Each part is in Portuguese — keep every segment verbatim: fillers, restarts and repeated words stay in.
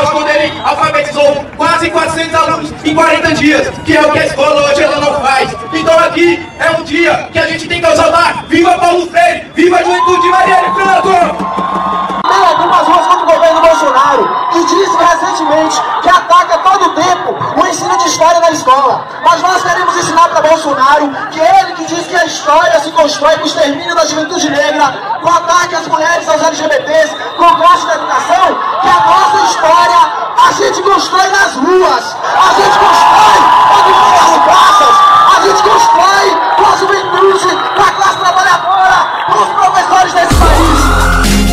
auge quando ele alfabetizou quase quatrocentos alunos em quarenta dias, que é o que a escola hoje ela não faz. Então aqui é um dia que a gente tem que exaltar. Viva Paulo Freire, viva a juventude de Marielle Franco! Tem algumas ruas contra o governo Bolsonaro que disse recentemente que ataca a todo tempo o ensino de história na escola. Mas nós queremos ensinar para Bolsonaro que ele que diz que a história se constrói com o extermínio da juventude negra, com ataque às mulheres, aos L G B Ts, com o corte da educação, que a nossa história a gente constrói nas ruas, a gente constrói onde vão as praças, a gente constrói com a juventude, com a classe trabalhadora, com os professores desse país.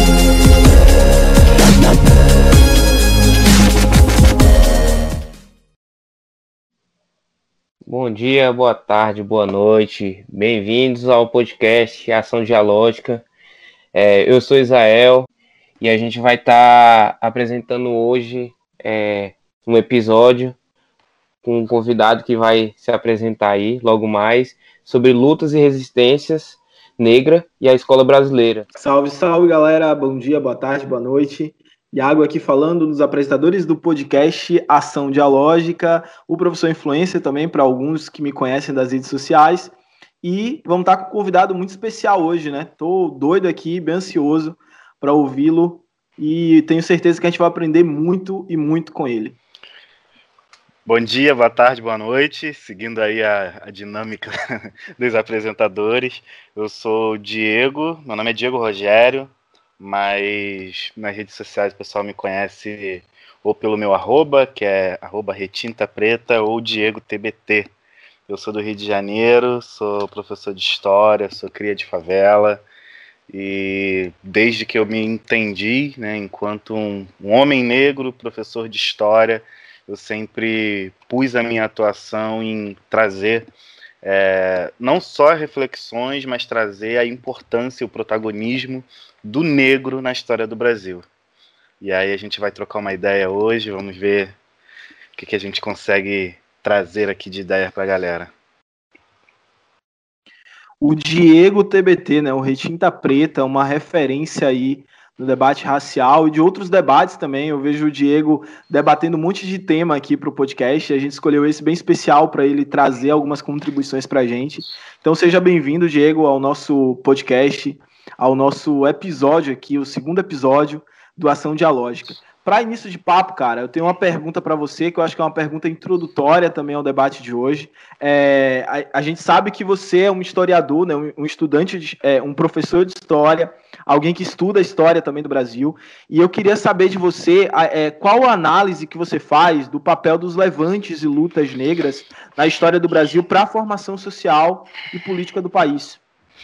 Bom dia, boa tarde, boa noite. Bem-vindos ao podcast Ação Dialógica. É, eu sou Isael e a gente vai estar tá apresentando hoje é, um episódio com um convidado que vai se apresentar aí logo mais sobre lutas e resistências negra e a escola brasileira. Salve, salve, galera. Bom dia, boa tarde, boa noite. Iago aqui falando dos apresentadores do podcast Ação Dialógica, o professor influencer também para alguns que me conhecem das redes sociais. E vamos estar com um convidado muito especial hoje, né? Tô doido aqui, bem ansioso para ouvi-lo e tenho certeza que a gente vai aprender muito e muito com ele. Bom dia, boa tarde, boa noite. Seguindo aí a, a dinâmica dos apresentadores, eu sou o Diego, meu nome é Diego Rogério, mas nas redes sociais o pessoal me conhece ou pelo meu arroba, que é arroba retinta preta, ou Diego T B T. Eu sou do Rio de Janeiro, sou professor de história, sou cria de favela, e desde que eu me entendi, né, enquanto um, um homem negro, professor de história, eu sempre pus a minha atuação em trazer é, não só reflexões, mas trazer a importância e o protagonismo do negro na história do Brasil. E aí a gente vai trocar uma ideia hoje, vamos ver o que, que a gente consegue trazer aqui de ideia para a galera. O Diego T B T, né, o Retinta Preta, uma referência aí no debate racial e de outros debates também. Eu vejo o Diego debatendo um monte de tema aqui para o podcast. A gente escolheu esse bem especial para ele trazer algumas contribuições para a gente. Então seja bem-vindo, Diego, ao nosso podcast, ao nosso episódio aqui, o segundo episódio do Ação Dialógica. Para início de papo, cara, eu tenho uma pergunta para você, que eu acho que é uma pergunta introdutória também ao debate de hoje. É, a, a gente sabe que você é um historiador, né, um, um estudante, de, é, um professor de história, alguém que estuda a história também do Brasil, e eu queria saber de você é, qual a análise que você faz do papel dos levantes e lutas negras na história do Brasil para a formação social e política do país.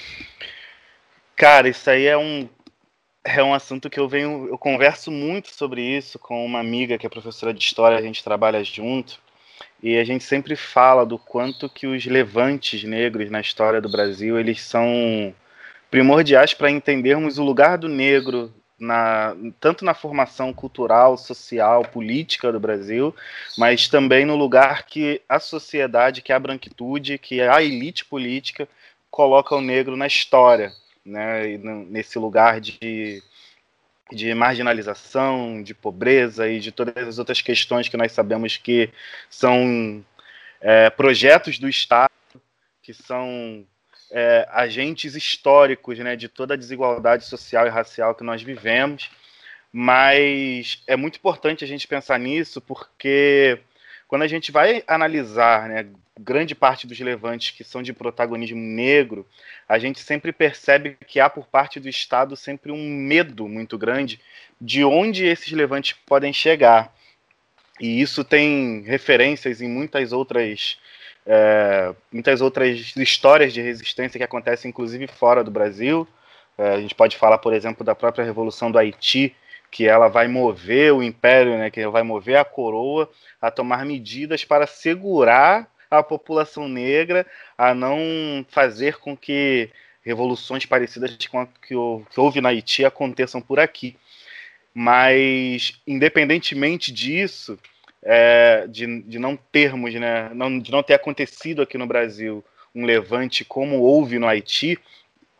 Cara, isso aí é um É um assunto que eu venho, eu converso muito sobre isso com uma amiga que é professora de história, a gente trabalha junto, e a gente sempre fala do quanto que os levantes negros na história do Brasil, eles são primordiais para entendermos o lugar do negro, na, tanto na formação cultural, social, política do Brasil, mas também no lugar que a sociedade, que a branquitude, que a elite política coloca o negro na história, né, nesse lugar de, de marginalização, de pobreza e de todas as outras questões que nós sabemos que são é, projetos do Estado, que são é, agentes históricos, né, de toda a desigualdade social e racial que nós vivemos. Mas é muito importante a gente pensar nisso, porque quando a gente vai analisar, né, grande parte dos levantes que são de protagonismo negro, a gente sempre percebe que há por parte do Estado sempre um medo muito grande de onde esses levantes podem chegar. E isso tem referências em muitas outras, é, muitas outras histórias de resistência que acontecem inclusive fora do Brasil. É, a gente pode falar, por exemplo, da própria Revolução do Haiti, que ela vai mover o Império, né, que vai mover a coroa a tomar medidas para segurar a população negra, a não fazer com que revoluções parecidas com a que houve na Haiti aconteçam por aqui. Mas, independentemente disso, é, de, de não termos, né, não, de não ter acontecido aqui no Brasil um levante como houve no Haiti,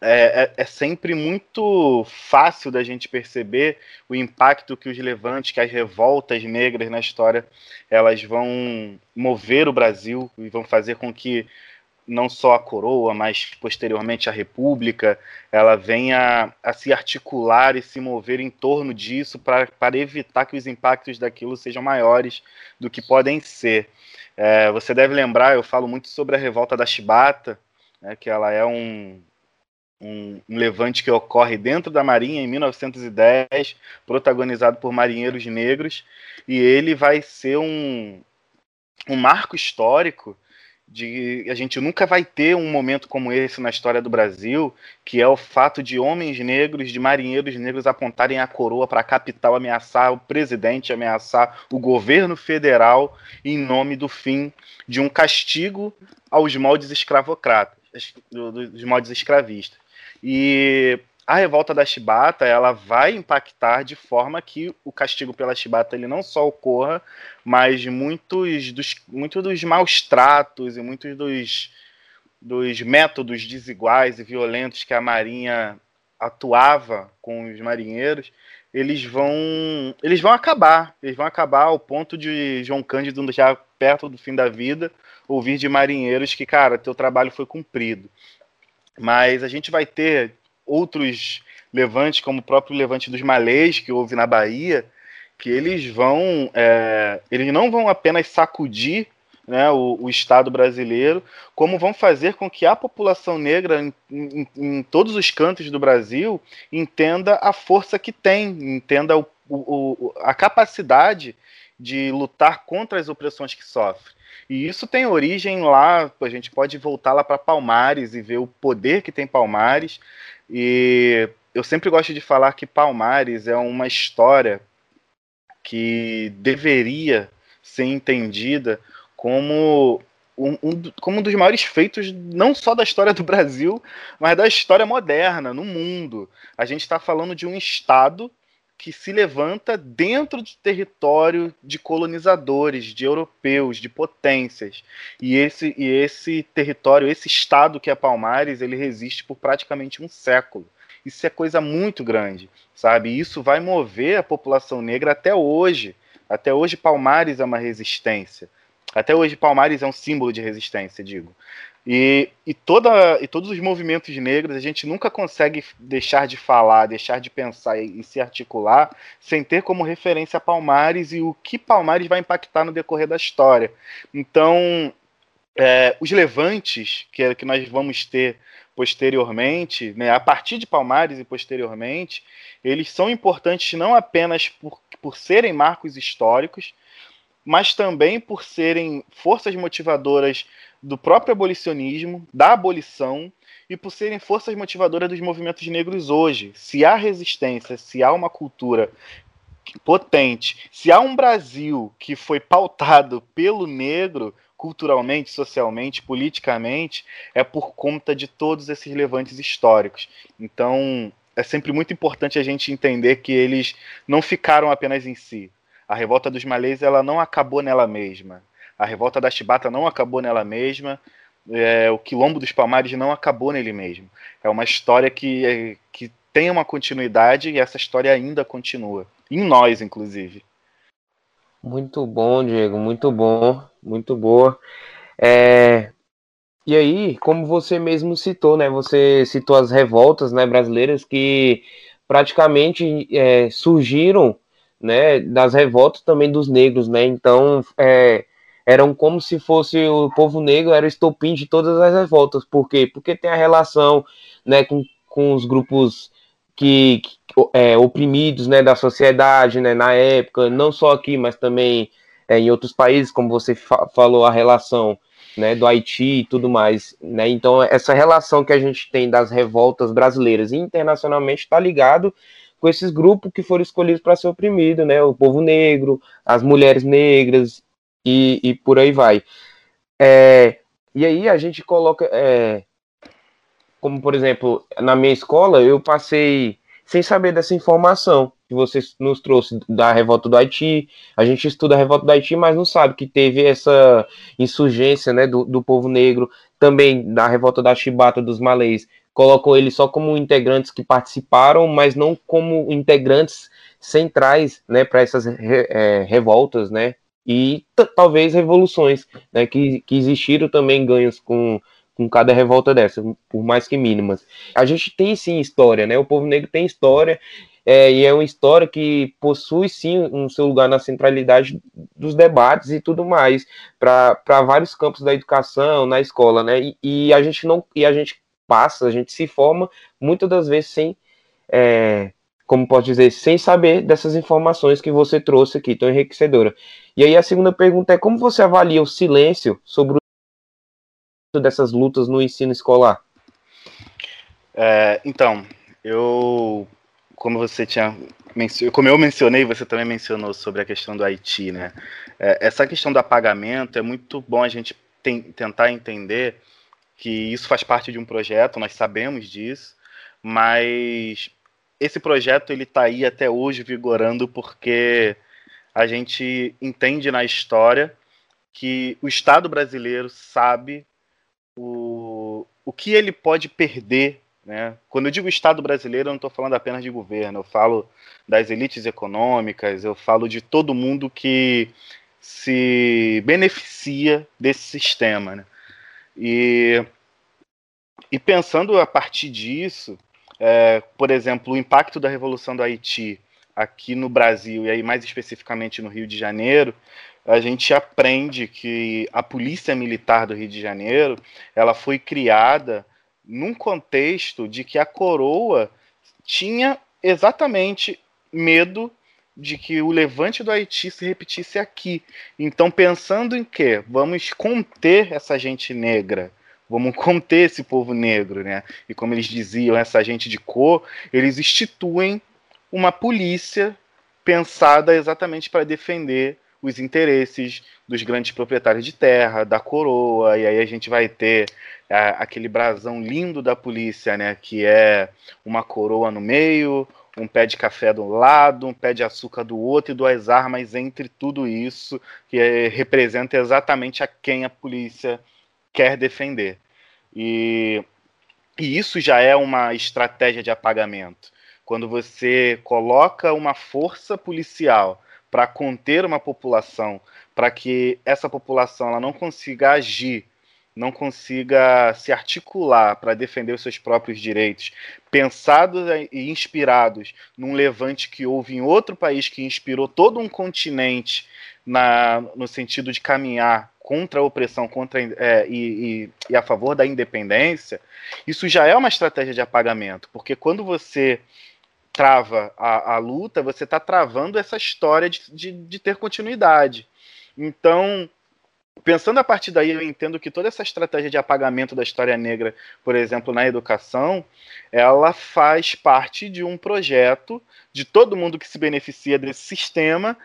é, é, é sempre muito fácil da gente perceber o impacto que os levantes, que as revoltas negras na história, elas vão mover o Brasil e vão fazer com que não só a coroa, mas posteriormente a república, ela venha a se articular e se mover em torno disso para, para evitar que os impactos daquilo sejam maiores do que podem ser. É, você deve lembrar, eu falo muito sobre a revolta da Chibata, né, que ela é um, um, um levante que ocorre dentro da Marinha em mil novecentos e dez, protagonizado por marinheiros negros, e ele vai ser um, um marco histórico. De, a gente nunca vai ter um momento como esse na história do Brasil, que é o fato de homens negros, de marinheiros negros apontarem a coroa para a capital, ameaçar o presidente, ameaçar o governo federal em nome do fim de um castigo aos moldes escravocratas, dos moldes escravistas. E a revolta da Chibata, ela vai impactar de forma que o castigo pela Chibata ele não só ocorra, mas muitos dos, muitos dos maus tratos e muitos dos, dos métodos desiguais e violentos que a Marinha atuava com os marinheiros, eles vão, eles vão acabar. Eles vão acabar ao ponto de João Cândido, já perto do fim da vida, ouvir de marinheiros que, cara, teu trabalho foi cumprido. Mas a gente vai ter outros levantes, como o próprio levante dos malês, que houve na Bahia, que eles vão, é, eles não vão apenas sacudir, né, o, o Estado brasileiro, como vão fazer com que a população negra em, em, em todos os cantos do Brasil entenda a força que tem, entenda o, o, a capacidade de lutar contra as opressões que sofre. E isso tem origem lá, a gente pode voltar lá para Palmares e ver o poder que tem Palmares. E eu sempre gosto de falar que Palmares é uma história que deveria ser entendida como um, um, como um dos maiores feitos, não só da história do Brasil, mas da história moderna, no mundo. A gente está falando de um Estado que se levanta dentro do território de colonizadores, de europeus, de potências. E esse, e esse território, esse Estado que é Palmares, ele resiste por praticamente um século. Isso é coisa muito grande, sabe? Isso vai mover a população negra até hoje. Até hoje Palmares é uma resistência. Até hoje Palmares é um símbolo de resistência, digo. E, e, toda, e todos os movimentos negros, a gente nunca consegue deixar de falar, deixar de pensar e, e se articular sem ter como referência Palmares e o que Palmares vai impactar no decorrer da história. Então, é, os levantes que, é, que nós vamos ter posteriormente, né, a partir de Palmares e posteriormente, eles são importantes não apenas por, por serem marcos históricos, mas também por serem forças motivadoras do próprio abolicionismo, da abolição, e por serem forças motivadoras dos movimentos negros hoje. Se há resistência, se há uma cultura potente, se há um Brasil que foi pautado pelo negro, culturalmente, socialmente, politicamente, é por conta de todos esses levantes históricos. Então, é sempre muito importante a gente entender que eles não ficaram apenas em si. A revolta dos malês, ela não acabou nela mesma. A revolta da Chibata não acabou nela mesma. É, o Quilombo dos Palmares não acabou nele mesmo. É uma história que, é, que tem uma continuidade e essa história ainda continua. Em nós, inclusive. Muito bom, Diego. Muito bom. Muito boa. É... E aí, como você mesmo citou, né? Você citou as revoltas, né, brasileiras que praticamente é, surgiram, né, das revoltas também dos negros, né? Então, é, eram como se fosse o povo negro, era o estopim de todas as revoltas. Por quê? Porque tem a relação, né, com, com os grupos que, que é, oprimidos, né, da sociedade, né, na época, não só aqui, mas também é, em outros países, como você fa- falou, a relação, né, do Haiti e tudo mais, né? Então, essa relação que a gente tem das revoltas brasileiras e internacionalmente está ligado com esses grupos que foram escolhidos para ser oprimido, né? O povo negro, as mulheres negras e, e por aí vai. É, e aí a gente coloca, é, como por exemplo, na minha escola, eu passei sem saber dessa informação que você nos trouxe da revolta do Haiti. A gente estuda a revolta do Haiti, mas não sabe que teve essa insurgência, né, do, do povo negro, também da revolta da Chibata dos malês. colocam eles só como integrantes que participaram, mas não como integrantes centrais, né, para essas re, é, revoltas, né, e talvez revoluções, né, que, que existiram também ganhos com, com cada revolta dessa, por mais que mínimas. A gente tem sim história, né, o povo negro tem história, é, e é uma história que possui sim um seu lugar na centralidade dos debates e tudo mais, para vários campos da educação, na escola, né, e, e a gente não, e a gente passa, a gente se forma muitas das vezes sem, é, como posso dizer, sem saber dessas informações que você trouxe aqui, tão enriquecedora. E aí a segunda pergunta é, como você avalia o silêncio sobre o dessas lutas no ensino escolar? É, então, eu, como você tinha, como eu mencionei, você também mencionou sobre a questão do Haiti, né? É, essa questão do apagamento é muito bom a gente tem, tentar entender que isso faz parte de um projeto, nós sabemos disso, mas esse projeto ele está aí até hoje vigorando porque a gente entende na história que o Estado brasileiro sabe o, o que ele pode perder, né? Quando eu digo Estado brasileiro, eu não estou falando apenas de governo, eu falo das elites econômicas, eu falo de todo mundo que se beneficia desse sistema, né? E, e pensando a partir disso, é, por exemplo, o impacto da Revolução do Haiti aqui no Brasil, e aí mais especificamente no Rio de Janeiro, a gente aprende que a Polícia Militar do Rio de Janeiro ela foi criada num contexto de que a coroa tinha exatamente medo de que o levante do Haiti se repetisse aqui. Então, pensando em que vamos conter essa gente negra, vamos conter esse povo negro, né? E como eles diziam, essa gente de cor, eles instituem uma polícia pensada exatamente para defender os interesses dos grandes proprietários de terra, da coroa, e aí a gente vai ter é, aquele brasão lindo da polícia, né, que é uma coroa no meio, um pé de café do lado, um pé de açúcar do outro e duas armas entre tudo isso, que é, representa exatamente a quem a polícia quer defender. E, e isso já é uma estratégia de apagamento. Quando você coloca uma força policial para conter uma população, para que essa população ela não consiga agir, não consiga se articular para defender os seus próprios direitos, pensados e inspirados num levante que houve em outro país, que inspirou todo um continente na, no sentido de caminhar contra a opressão contra, é, e, e, e a favor da independência, isso já é uma estratégia de apagamento, porque quando você trava a, a luta, você está travando essa história de, de, de ter continuidade. Então, pensando a partir daí, eu entendo que toda essa estratégia de apagamento da história negra, por exemplo, na educação, ela faz parte de um projeto de todo mundo que se beneficia desse sistema,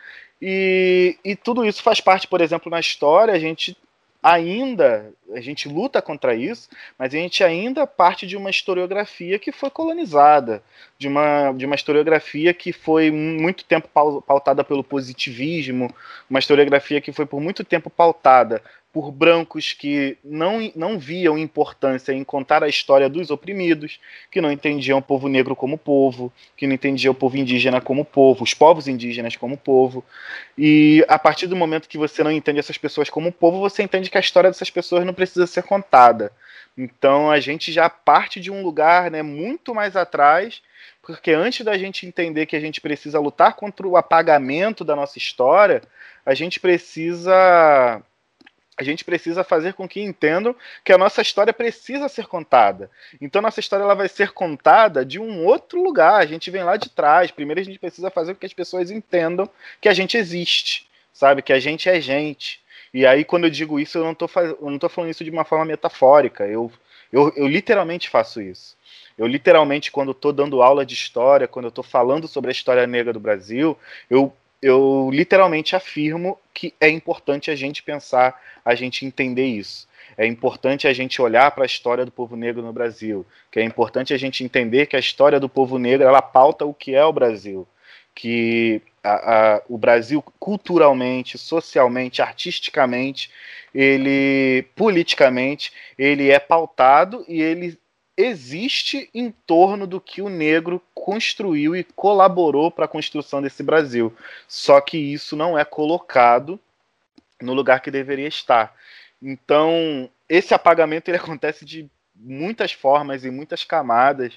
e, e tudo isso faz parte, por exemplo, na história, a gente ainda, a gente luta contra isso, mas a gente ainda parte de uma historiografia que foi colonizada, de uma, de uma historiografia que foi muito tempo pautada pelo positivismo, uma historiografia que foi por muito tempo pautada por brancos que não, não viam importância em contar a história dos oprimidos, que não entendiam o povo negro como povo, que não entendiam o povo indígena como povo, os povos indígenas como povo. E a partir do momento que você não entende essas pessoas como povo, você entende que a história dessas pessoas não precisa ser contada. Então a gente já parte de um lugar, né, muito mais atrás, porque antes da gente entender que a gente precisa lutar contra o apagamento da nossa história, a gente precisa... A gente precisa fazer com que entendam que a nossa história precisa ser contada. Então, nossa história ela vai ser contada de um outro lugar. A gente vem lá de trás. Primeiro, a gente precisa fazer com que as pessoas entendam que a gente existe, sabe? Que a gente é gente. E aí, quando eu digo isso, eu não estou faz... eu não tô falando isso de uma forma metafórica. Eu, eu, eu literalmente faço isso. Eu literalmente, quando estou dando aula de história, quando eu estou falando sobre a história negra do Brasil, eu eu literalmente afirmo que é importante a gente pensar, a gente entender isso. É importante a gente olhar para a história do povo negro no Brasil, que é importante a gente entender que a história do povo negro ela pauta o que é o Brasil, que a, a, o Brasil culturalmente, socialmente, artisticamente, ele politicamente, ele é pautado e ele existe em torno do que o negro construiu e colaborou para a construção desse Brasil. Só que isso não é colocado no lugar que deveria estar. Então, esse apagamento ele acontece de muitas formas e muitas camadas,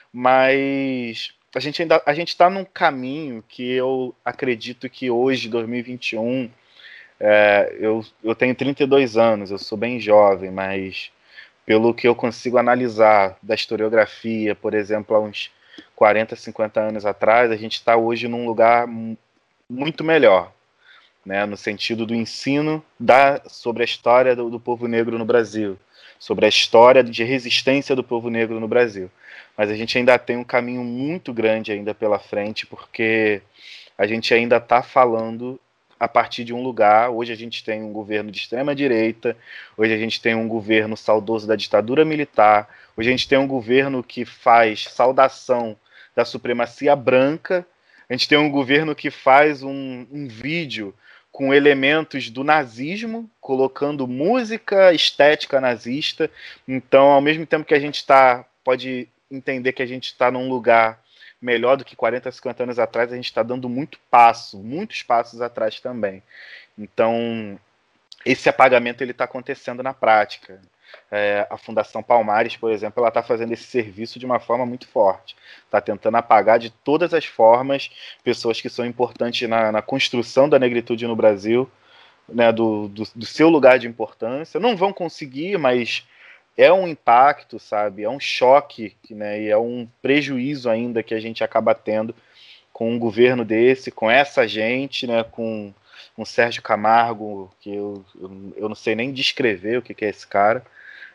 mas a gente ainda a gente está num caminho que eu acredito que hoje, dois mil e vinte e um, é, eu, eu tenho trinta e dois anos, eu sou bem jovem, mas pelo que eu consigo analisar da historiografia, por exemplo, há uns quarenta, cinquenta anos atrás, a gente está hoje num lugar muito melhor, né, no sentido do ensino da, sobre a história do, do povo negro no Brasil, sobre a história de resistência do povo negro no Brasil. Mas a gente ainda tem um caminho muito grande ainda pela frente, porque a gente ainda está falando a partir de um lugar. Hoje a gente tem um governo de extrema-direita, hoje a gente tem um governo saudoso da ditadura militar, hoje a gente tem um governo que faz saudação da supremacia branca, a gente tem um governo que faz um, um vídeo com elementos do nazismo, colocando música estética nazista. Então, ao mesmo tempo que a gente tá, pode entender que a gente está num lugar melhor do que quarenta, cinquenta anos atrás, a gente está dando muito passo, muitos passos atrás também. Então, esse apagamento ele está acontecendo na prática. É, a Fundação Palmares, por exemplo, ela está fazendo esse serviço de uma forma muito forte. Está tentando apagar de todas as formas pessoas que são importantes na, na construção da negritude no Brasil, né, do, do, do seu lugar de importância. Não vão conseguir, mas é um impacto, sabe? É um choque, né, e é um prejuízo ainda que a gente acaba tendo com um governo desse, com essa gente, né, com um Sérgio Camargo, que eu, eu, eu não sei nem descrever o que, que é esse cara,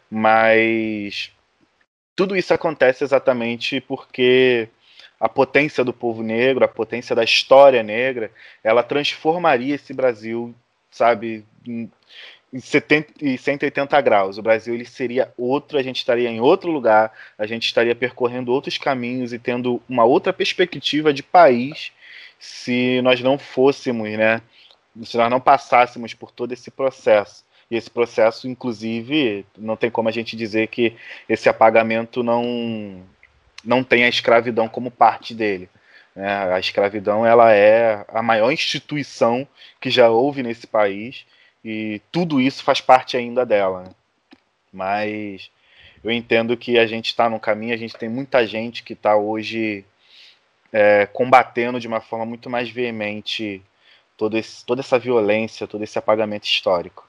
mas tudo isso acontece exatamente porque a potência do povo negro, a potência da história negra, ela transformaria esse Brasil, sabe, em, em setenta e cento e oitenta graus. O Brasil ele seria outro, a gente estaria em outro lugar, a gente estaria percorrendo outros caminhos e tendo uma outra perspectiva de país se nós não fôssemos, né, se nós não passássemos por todo esse processo. E esse processo, inclusive, não tem como a gente dizer que esse apagamento não, não tem a escravidão como parte dele. Né? A escravidão ela é a maior instituição que já houve nesse país e tudo isso faz parte ainda dela. Né? Mas eu entendo que a gente está no caminho, a gente tem muita gente que está hoje é, combatendo de uma forma muito mais veemente todo esse, toda essa violência, todo esse apagamento histórico.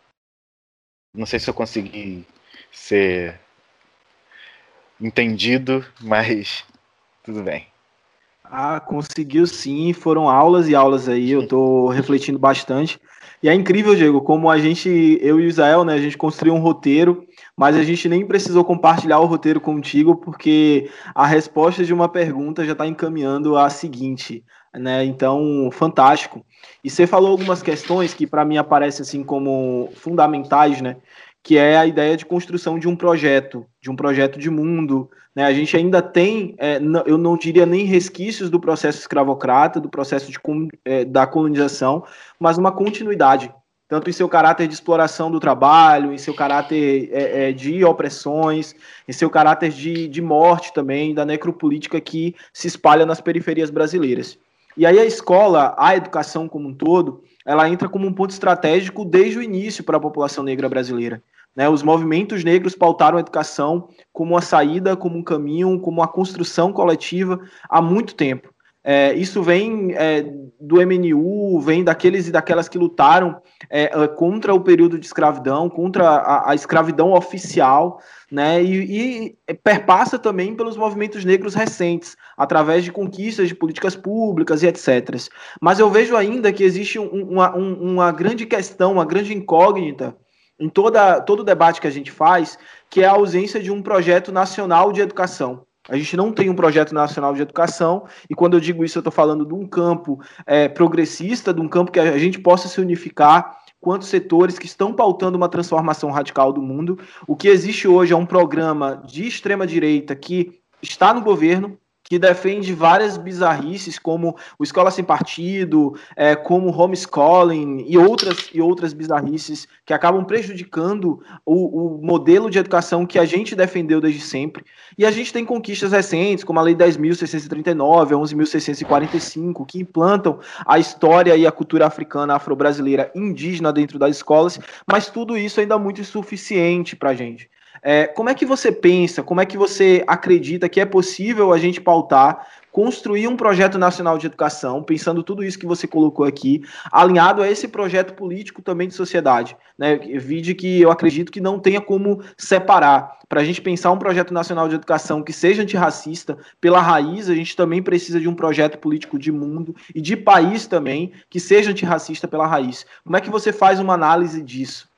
Não sei se eu consegui ser entendido, mas tudo bem. Ah, conseguiu sim, foram aulas e aulas aí, eu tô refletindo bastante. E é incrível, Diego, como a gente, eu e o Israel, né, a gente construiu um roteiro, mas a gente nem precisou compartilhar o roteiro contigo, porque a resposta de uma pergunta já está encaminhando a seguinte, né, então, fantástico. E você falou algumas questões que para mim aparecem assim como fundamentais, né, que é a ideia de construção de um projeto, de um projeto de mundo, né? A gente ainda tem, é, eu não diria nem resquícios do processo escravocrata, do processo de, é, da colonização, mas uma continuidade, tanto em seu caráter de exploração do trabalho, em seu caráter é, é, de opressões, em seu caráter de, de morte também, da necropolítica que se espalha nas periferias brasileiras. E aí a escola, a educação como um todo, ela entra como um ponto estratégico desde o início para a população negra brasileira. Né, os movimentos negros pautaram a educação como uma saída, como um caminho, como uma construção coletiva há muito tempo. É, isso vem é, do M N U, vem daqueles e daquelas que lutaram é, contra o período de escravidão, contra a, a escravidão oficial, né, e, e perpassa também pelos movimentos negros recentes, através de conquistas de políticas públicas e etcétera. Mas eu vejo ainda que existe um, uma, um, uma grande questão, uma grande incógnita em toda, todo o debate que a gente faz, que é a ausência de um projeto nacional de educação. A gente não tem um projeto nacional de educação, e quando eu digo isso, eu estou falando de um campo é, progressista, de um campo que a gente possa se unificar quantos setores que estão pautando uma transformação radical do mundo. O que existe hoje é um programa de extrema-direita que está no governo, que defende várias bizarrices, como o Escola Sem Partido, é, como homeschooling e outras, e outras bizarrices que acabam prejudicando o, o modelo de educação que a gente defendeu desde sempre. E a gente tem conquistas recentes, como a Lei dez mil seiscentos e trinta e nove, a onze mil seiscentos e quarenta e cinco, que implantam a história e a cultura africana, afro-brasileira, indígena dentro das escolas, mas tudo isso ainda é muito insuficiente para a gente. É, como é que você pensa, como é que você acredita que é possível a gente pautar, construir um projeto nacional de educação, pensando tudo isso que você colocou aqui, alinhado a esse projeto político também de sociedade, né? Vide que eu acredito que não tenha como separar. Para a gente pensar um projeto nacional de educação que seja antirracista pela raiz, a gente também precisa de um projeto político de mundo e de país também que seja antirracista pela raiz. Como é que você faz uma análise disso?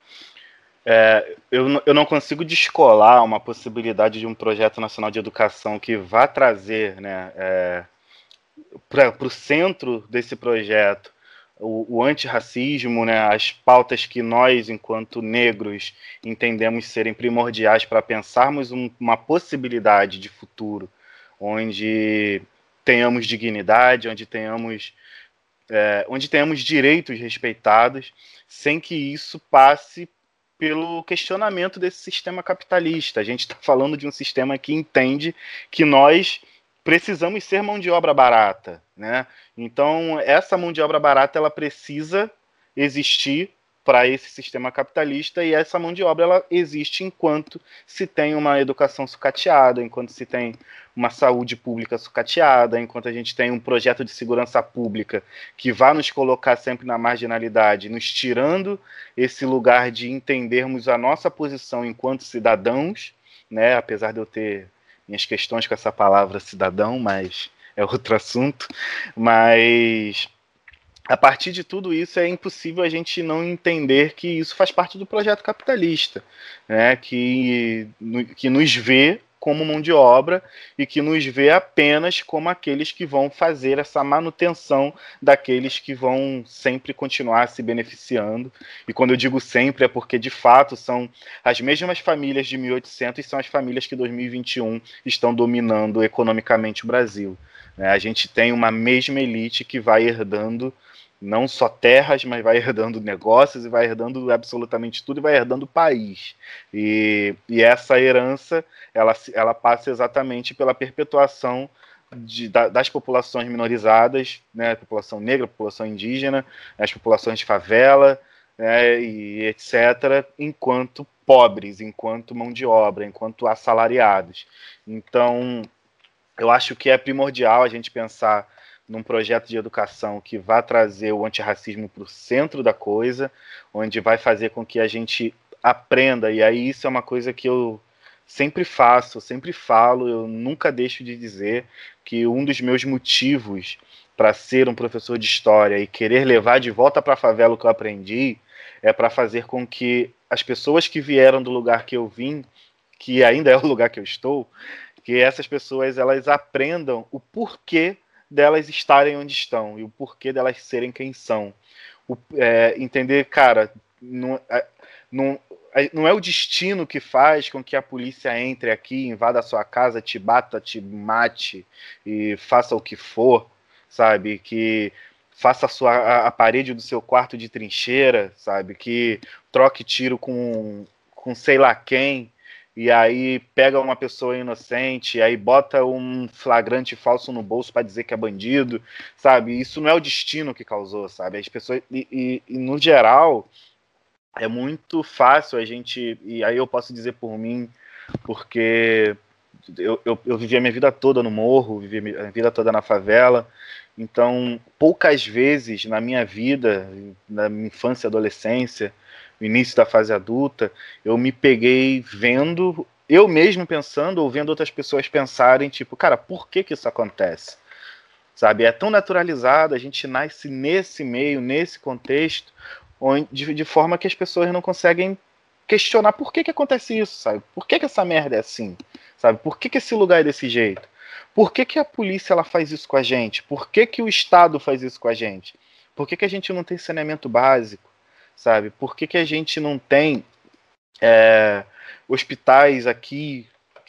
É, eu, eu não consigo descolar uma possibilidade de um projeto nacional de educação que vá trazer, né, é, para o centro desse projeto o, o antirracismo, né, as pautas que nós, enquanto negros, entendemos serem primordiais para pensarmos um, uma possibilidade de futuro onde tenhamos dignidade, onde tenhamos, é, onde tenhamos direitos respeitados, sem que isso passe pelo questionamento desse sistema capitalista. A gente está falando de um sistema que entende que nós precisamos ser mão de obra barata, né? Então, essa mão de obra barata, ela precisa existir para esse sistema capitalista, e essa mão de obra, ela existe enquanto se tem uma educação sucateada, enquanto se tem uma saúde pública sucateada, enquanto a gente tem um projeto de segurança pública que vai nos colocar sempre na marginalidade, nos tirando esse lugar de entendermos a nossa posição enquanto cidadãos, né? Apesar de eu ter minhas questões com essa palavra cidadão, mas é outro assunto. Mas a partir de tudo isso é impossível a gente não entender que isso faz parte do projeto capitalista, né? que, que nos vê como mão de obra e que nos vê apenas como aqueles que vão fazer essa manutenção daqueles que vão sempre continuar se beneficiando. E quando eu digo sempre é porque, de fato, são as mesmas famílias de mil e oitocentos, são as famílias que em dois mil e vinte e um estão dominando economicamente o Brasil. A gente tem uma mesma elite que vai herdando não só terras, mas vai herdando negócios e vai herdando absolutamente tudo e vai herdando o país. E, e essa herança, ela, ela passa exatamente pela perpetuação de, da, das populações minorizadas, né, população negra, população indígena, as populações de favela, né, e etcétera, enquanto pobres, enquanto mão de obra, enquanto assalariados. Então, eu acho que é primordial a gente pensar num projeto de educação que vai trazer o antirracismo para o centro da coisa, onde vai fazer com que a gente aprenda, e aí isso é uma coisa que eu sempre faço, eu sempre falo, eu nunca deixo de dizer que um dos meus motivos para ser um professor de história e querer levar de volta para a favela o que eu aprendi é para fazer com que as pessoas que vieram do lugar que eu vim, que ainda é o lugar que eu estou, que essas pessoas elas aprendam o porquê delas estarem onde estão e o porquê delas serem quem são. O, é, entender, cara, não, não, não é o destino que faz com que a polícia entre aqui, invada a sua casa, te bata, te mate e faça o que for, sabe? Que faça a, sua, a, a parede do seu quarto de trincheira, sabe? Que troque tiro com, com sei lá quem, e aí pega uma pessoa inocente, e aí bota um flagrante falso no bolso para dizer que é bandido, sabe? Isso não é o destino que causou, sabe? As pessoas, e, e, e no geral, é muito fácil a gente, e aí eu posso dizer por mim, porque eu, eu, eu vivi a minha vida toda no morro, vivi a minha vida toda na favela, então poucas vezes na minha vida, na minha infância e adolescência, no início da fase adulta, eu me peguei vendo, eu mesmo pensando, ou vendo outras pessoas pensarem, tipo, cara, por que que isso acontece? Sabe, é tão naturalizado, a gente nasce nesse meio, nesse contexto, onde, de, de forma que as pessoas não conseguem questionar por que que acontece isso, sabe? Por que que essa merda é assim? Sabe? Por que que esse lugar é desse jeito? Por que que a polícia ela faz isso com a gente? Por que que o Estado faz isso com a gente? Por que que a gente não tem saneamento básico? Sabe? Por que que a gente não tem é, hospitais aqui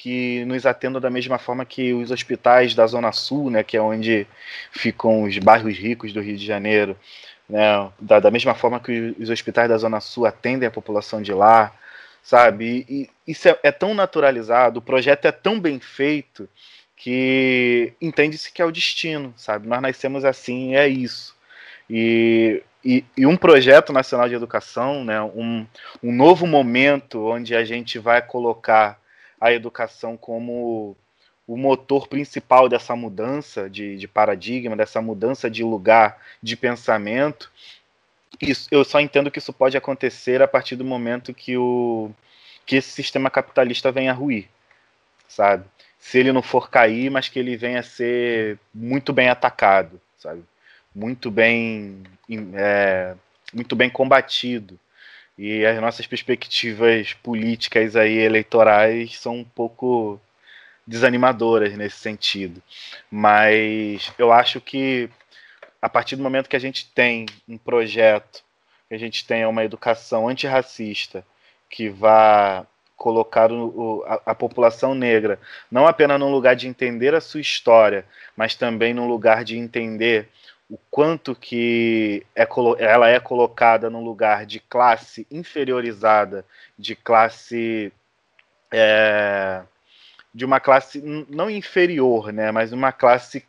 que nos atendam da mesma forma que os hospitais da Zona Sul, né, que é onde ficam os bairros ricos do Rio de Janeiro, né, da, da mesma forma que os hospitais da Zona Sul atendem a população de lá, sabe? E, e isso é, é tão naturalizado, o projeto é tão bem feito que entende-se que é o destino, sabe? Nós nascemos assim, é isso. E, e, e um projeto nacional de educação, né, um, um novo momento onde a gente vai colocar a educação como o motor principal dessa mudança de, de paradigma, dessa mudança de lugar de pensamento. Isso, eu só entendo que isso pode acontecer a partir do momento que, o, que esse sistema capitalista venha a ruir, sabe? Se ele não for cair, mas que ele venha a ser muito bem atacado, sabe? Muito bem, é, muito bem combatido. E as nossas perspectivas políticas aí, eleitorais, são um pouco desanimadoras nesse sentido. Mas eu acho que a partir do momento que a gente tem um projeto, que a gente tenha uma educação antirracista, que vá colocar o, o, a, a população negra não apenas num lugar de entender a sua história, mas também num lugar de entender o quanto que é, ela é colocada num lugar de classe inferiorizada, de classe é, de uma classe não inferior, né, mas uma classe,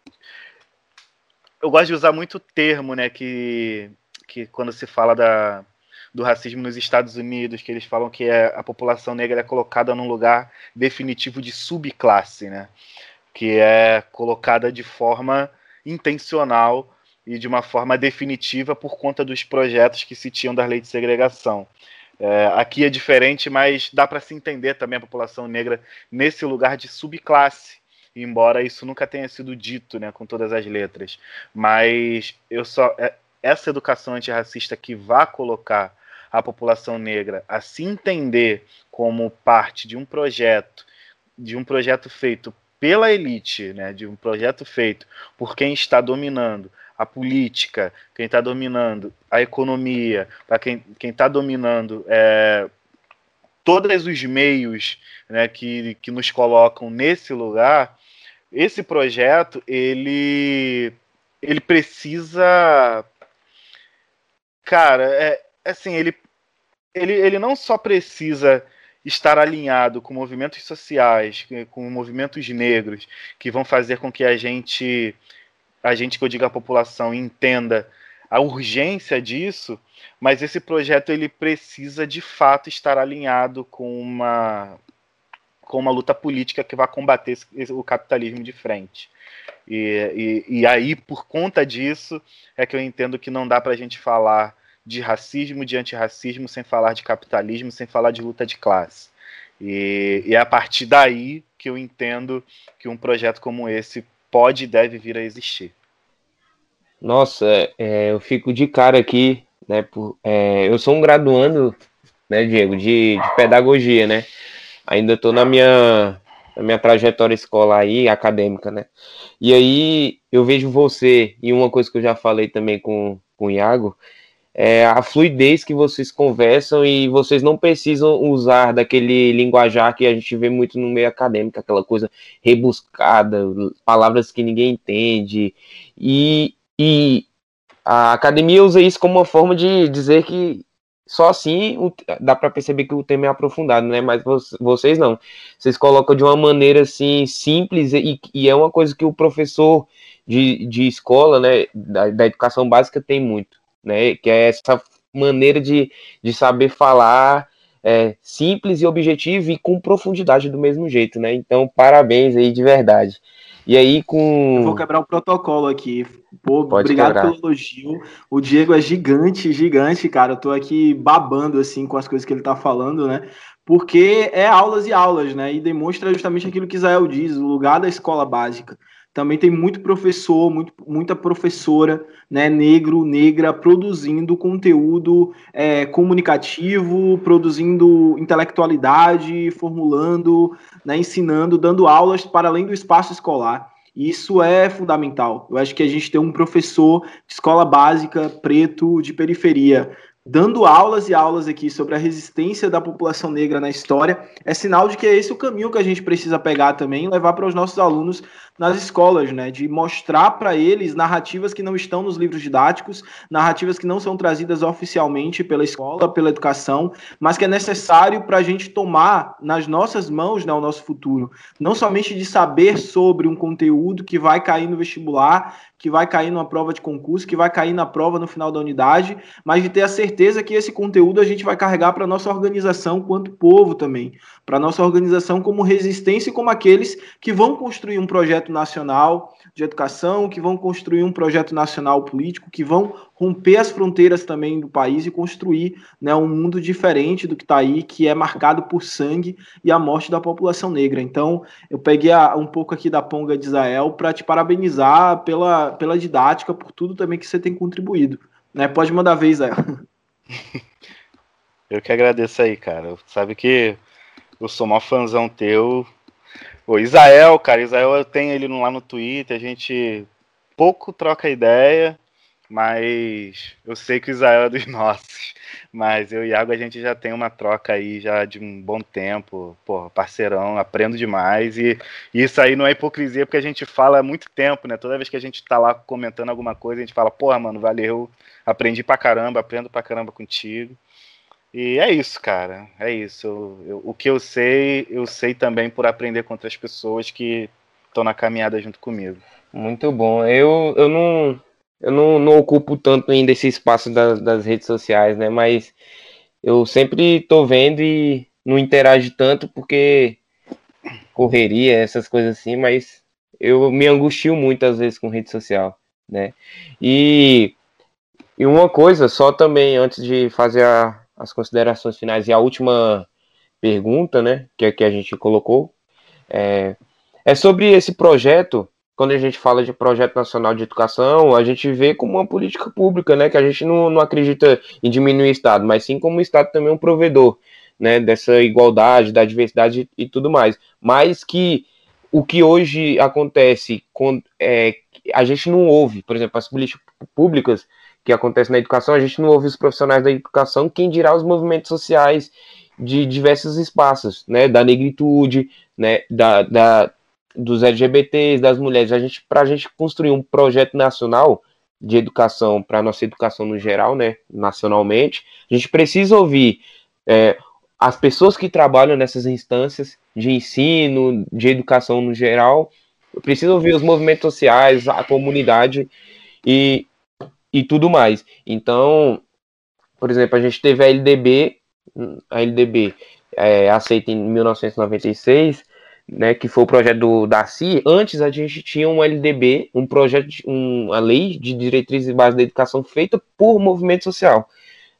eu gosto de usar muito o termo, né, que, que quando se fala da, do racismo nos Estados Unidos, que eles falam que é, a população negra é colocada num lugar definitivo de subclasse, né, que é colocada de forma intencional e de uma forma definitiva por conta dos projetos que se tinham das leis de segregação. É, aqui é diferente, mas dá para se entender também a população negra nesse lugar de subclasse, embora isso nunca tenha sido dito, né, com todas as letras. Mas eu só, essa educação antirracista que vá colocar a população negra a se entender como parte de um projeto, de um projeto feito pela elite, né, de um projeto feito por quem está dominando a política, quem está dominando a economia, para quem está dominando é, todos os meios, né, que, que nos colocam nesse lugar, esse projeto, ele, ele precisa... Cara, é, assim, ele, ele, ele não só precisa estar alinhado com movimentos sociais, com movimentos negros, que vão fazer com que a gente, a gente que eu digo a população, entenda a urgência disso, mas esse projeto ele precisa de fato estar alinhado com uma, com uma luta política que vai combater esse, esse, o capitalismo de frente. E, e, e aí, por conta disso, é que eu entendo que não dá para a gente falar de racismo, de antirracismo, sem falar de capitalismo, sem falar de luta de classe. E, e é a partir daí que eu entendo que um projeto como esse pode e deve vir a existir. Nossa, é, eu fico de cara aqui, né? Por, é, eu sou um graduando, né, Diego, de, de pedagogia, né? Ainda estou na minha, na minha trajetória escolar aí, acadêmica, né? E aí eu vejo você, e uma coisa que eu já falei também com, com o Iago, é a fluidez que vocês conversam e vocês não precisam usar daquele linguajar que a gente vê muito no meio acadêmico, aquela coisa rebuscada, palavras que ninguém entende. E, e a academia usa isso como uma forma de dizer que só assim dá para perceber que o tema é aprofundado, né? Mas vocês não. Vocês colocam de uma maneira assim simples e, e é uma coisa que o professor de, de escola, né, da, da educação básica tem muito. Né, que é essa maneira de, de saber falar é, simples e objetivo e com profundidade do mesmo jeito, né? Então, parabéns aí de verdade. E aí com... Eu vou quebrar o protocolo aqui. Pô, Pode obrigado quebrar. pelo elogio. O Diego é gigante, gigante, cara. Eu tô aqui babando, assim, com as coisas que ele tá falando, né? Porque é aulas e aulas, né? E demonstra justamente aquilo que Israel diz, o lugar da escola básica. Também tem muito professor, muito, muita professora, né, negro, negra, produzindo conteúdo é, comunicativo, produzindo intelectualidade, formulando, né, ensinando, dando aulas para além do espaço escolar. E isso é fundamental. Eu acho que a gente tem um professor de escola básica, preto, de periferia, dando aulas e aulas aqui sobre a resistência da população negra na história, é sinal de que é esse o caminho que a gente precisa pegar também e levar para os nossos alunos nas escolas, né? De mostrar para eles narrativas que não estão nos livros didáticos, narrativas que não são trazidas oficialmente pela escola, pela educação, mas que é necessário para a gente tomar nas nossas mãos, né, o nosso futuro. Não somente de saber sobre um conteúdo que vai cair no vestibular, que vai cair numa prova de concurso, que vai cair na prova no final da unidade, mas de ter a certeza que esse conteúdo a gente vai carregar para a nossa organização quanto povo também, para a nossa organização como resistência e como aqueles que vão construir um projeto nacional de educação, que vão construir um projeto nacional político, que vão romper as fronteiras também do país e construir, né, um mundo diferente do que está aí, que é marcado por sangue e a morte da população negra. Então, eu peguei a, um pouco aqui da ponga de Israel para te parabenizar pela, pela didática, por tudo também que você tem contribuído. Né? Pode mandar vez, Israel. Eu que agradeço aí, cara. Sabe que eu sou mó fãzão teu. O Israel, cara, Israel eu tenho ele lá no Twitter, a gente pouco troca ideia, mas eu sei que o Israel é dos nossos. Mas eu e Iago, a gente já tem uma troca aí já de um bom tempo, porra, parceirão, aprendo demais. E, e isso aí não é hipocrisia, porque a gente fala há muito tempo, né? Toda vez que a gente tá lá comentando alguma coisa, a gente fala, porra, mano, valeu, aprendi pra caramba, aprendo pra caramba contigo. E é isso, cara, é isso. Eu, eu, o que eu sei, eu sei também por aprender com outras pessoas que estão na caminhada junto comigo. Muito bom. Eu, eu não... Eu não, não ocupo tanto ainda esse espaço das, das redes sociais, né? Mas eu sempre tô vendo e não interajo tanto porque correria, essas coisas assim, mas eu me angustio muito às vezes com rede social, né? E, e uma coisa, só também antes de fazer a, as considerações finais e a última pergunta, né? Que, que a gente colocou, é, é sobre esse projeto. Quando a gente fala de projeto nacional de educação, a gente vê como uma política pública, né? Que a gente não, não acredita em diminuir o Estado, mas sim como o Estado também é um provedor, né? Dessa igualdade, da diversidade e tudo mais. Mas que o que hoje acontece, com, é, a gente não ouve, por exemplo, as políticas públicas que acontecem na educação, a gente não ouve os profissionais da educação, quem dirá os movimentos sociais de diversos espaços, né? Da negritude, né? Da... da dos L G B Ts, das mulheres, a gente, para a gente construir um projeto nacional de educação, para a nossa educação no geral, né, nacionalmente, a gente precisa ouvir é, as pessoas que trabalham nessas instâncias de ensino, de educação no geral, precisa ouvir os movimentos sociais, a comunidade e, e tudo mais. Então, por exemplo, a gente teve a L D B, a L D B é, aceita em mil novecentos e noventa e seis, né, que foi o projeto do Darcy. Antes a gente tinha um L D B, um projeto, de, um, uma lei de diretrizes e bases da educação feita por movimento social,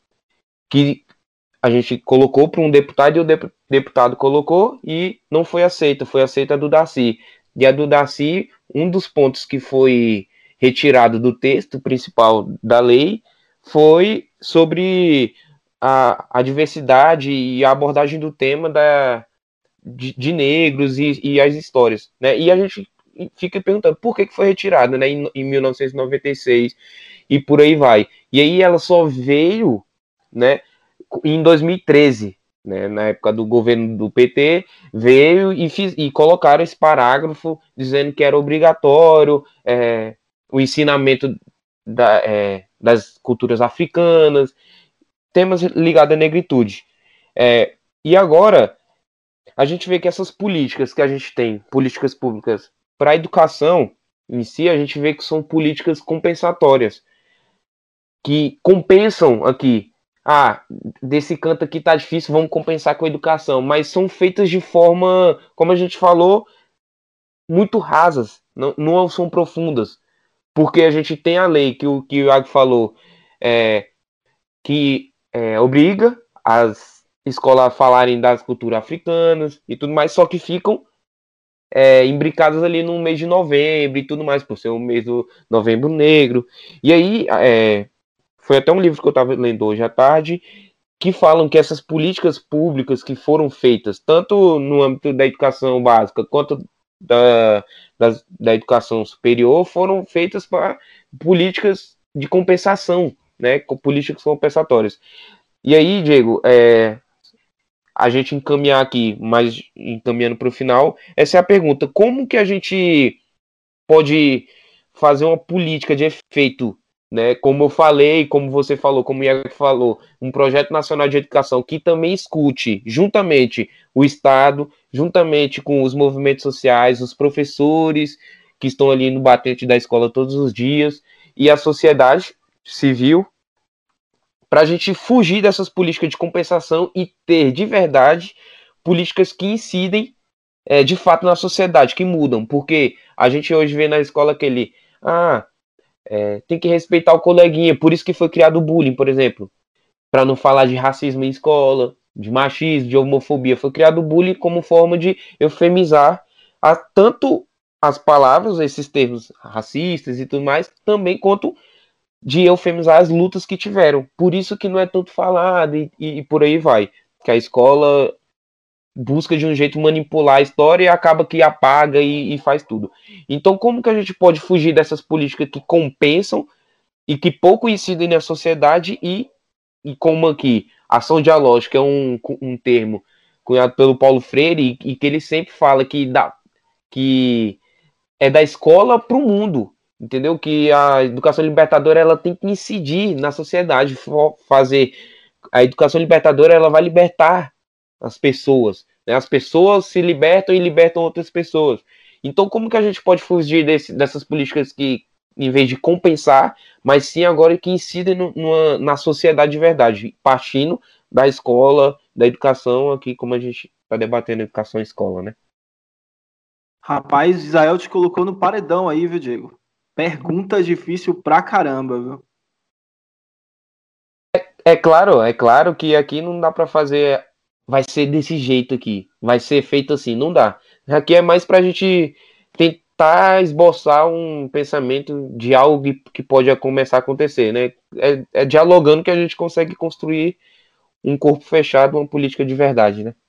que a gente colocou para um deputado e o deputado colocou e não foi aceita, foi aceita a do Darcy. E a do Darcy, um dos pontos que foi retirado do texto principal da lei foi sobre a, a diversidade e a abordagem do tema da De, de negros e, e as histórias, né? E a gente fica perguntando por que, que foi retirada, né? Em, em mil novecentos e noventa e seis e por aí vai. E aí ela só veio, né? Em dois mil e treze, né? Na época do governo do P T, veio e, fiz, e colocaram esse parágrafo dizendo que era obrigatório é, o ensinamento da, é, das culturas africanas, temas ligados à negritude. É, e agora a gente vê que essas políticas que a gente tem, políticas públicas para a educação em si, a gente vê que são políticas compensatórias, que compensam aqui, ah, desse canto aqui tá difícil, vamos compensar com a educação, mas são feitas de forma, como a gente falou, muito rasas, não, não são profundas, porque a gente tem a lei que o que o Iago falou, é, que é, obriga as escola falarem das culturas africanas e tudo mais, só que ficam é, imbricadas ali no mês de novembro e tudo mais, por ser o mês do Novembro Negro. E aí, é, foi até um livro que eu estava lendo hoje à tarde, que falam que essas políticas públicas que foram feitas, tanto no âmbito da educação básica quanto da, da educação superior, foram feitas para políticas de compensação, né, com políticas compensatórias. E aí, Diego, é, a gente encaminhar aqui, mas encaminhando para o final, essa é a pergunta: como que a gente pode fazer uma política de efeito, né? Como eu falei, como você falou, como o Iago falou, um projeto nacional de educação que também escute juntamente o Estado, juntamente com os movimentos sociais, os professores que estão ali no batente da escola todos os dias e a sociedade civil, para a gente fugir dessas políticas de compensação e ter de verdade políticas que incidem é, de fato na sociedade, que mudam, porque a gente hoje vê na escola aquele, ah, é, tem que respeitar o coleguinha, por isso que foi criado o bullying, por exemplo, para não falar de racismo em escola, de machismo, de homofobia, foi criado o bullying como forma de eufemizar a, tanto as palavras, esses termos racistas e tudo mais, também quanto de eufemizar as lutas que tiveram, por isso que não é tanto falado e, e, e por aí vai, que a escola busca de um jeito manipular a história e acaba que apaga e, e faz tudo. Então, como que a gente pode fugir dessas políticas que compensam e que pouco incidem na sociedade e, e como aqui, ação dialógica é um, um termo cunhado pelo Paulo Freire e, e que ele sempre fala que, dá, que é da escola para o mundo, entendeu? Que a educação libertadora ela tem que incidir na sociedade, fazer a educação libertadora ela vai libertar as pessoas, né? As pessoas se libertam e libertam outras pessoas. Então, como que a gente pode fugir desse, dessas políticas que, em vez de compensar, mas sim agora que incidem no, numa, na sociedade de verdade, partindo da escola, da educação, aqui como a gente está debatendo educação e escola, né? Rapaz, Israel te colocou no paredão aí, viu, Diego? Pergunta difícil pra caramba, viu? É claro, é claro que aqui não dá para fazer, vai ser desse jeito aqui, vai ser feito assim, não dá. Aqui é mais para a gente tentar esboçar um pensamento de algo que pode começar a acontecer, né? É, é dialogando que a gente consegue construir um corpo fechado, uma política de verdade, né?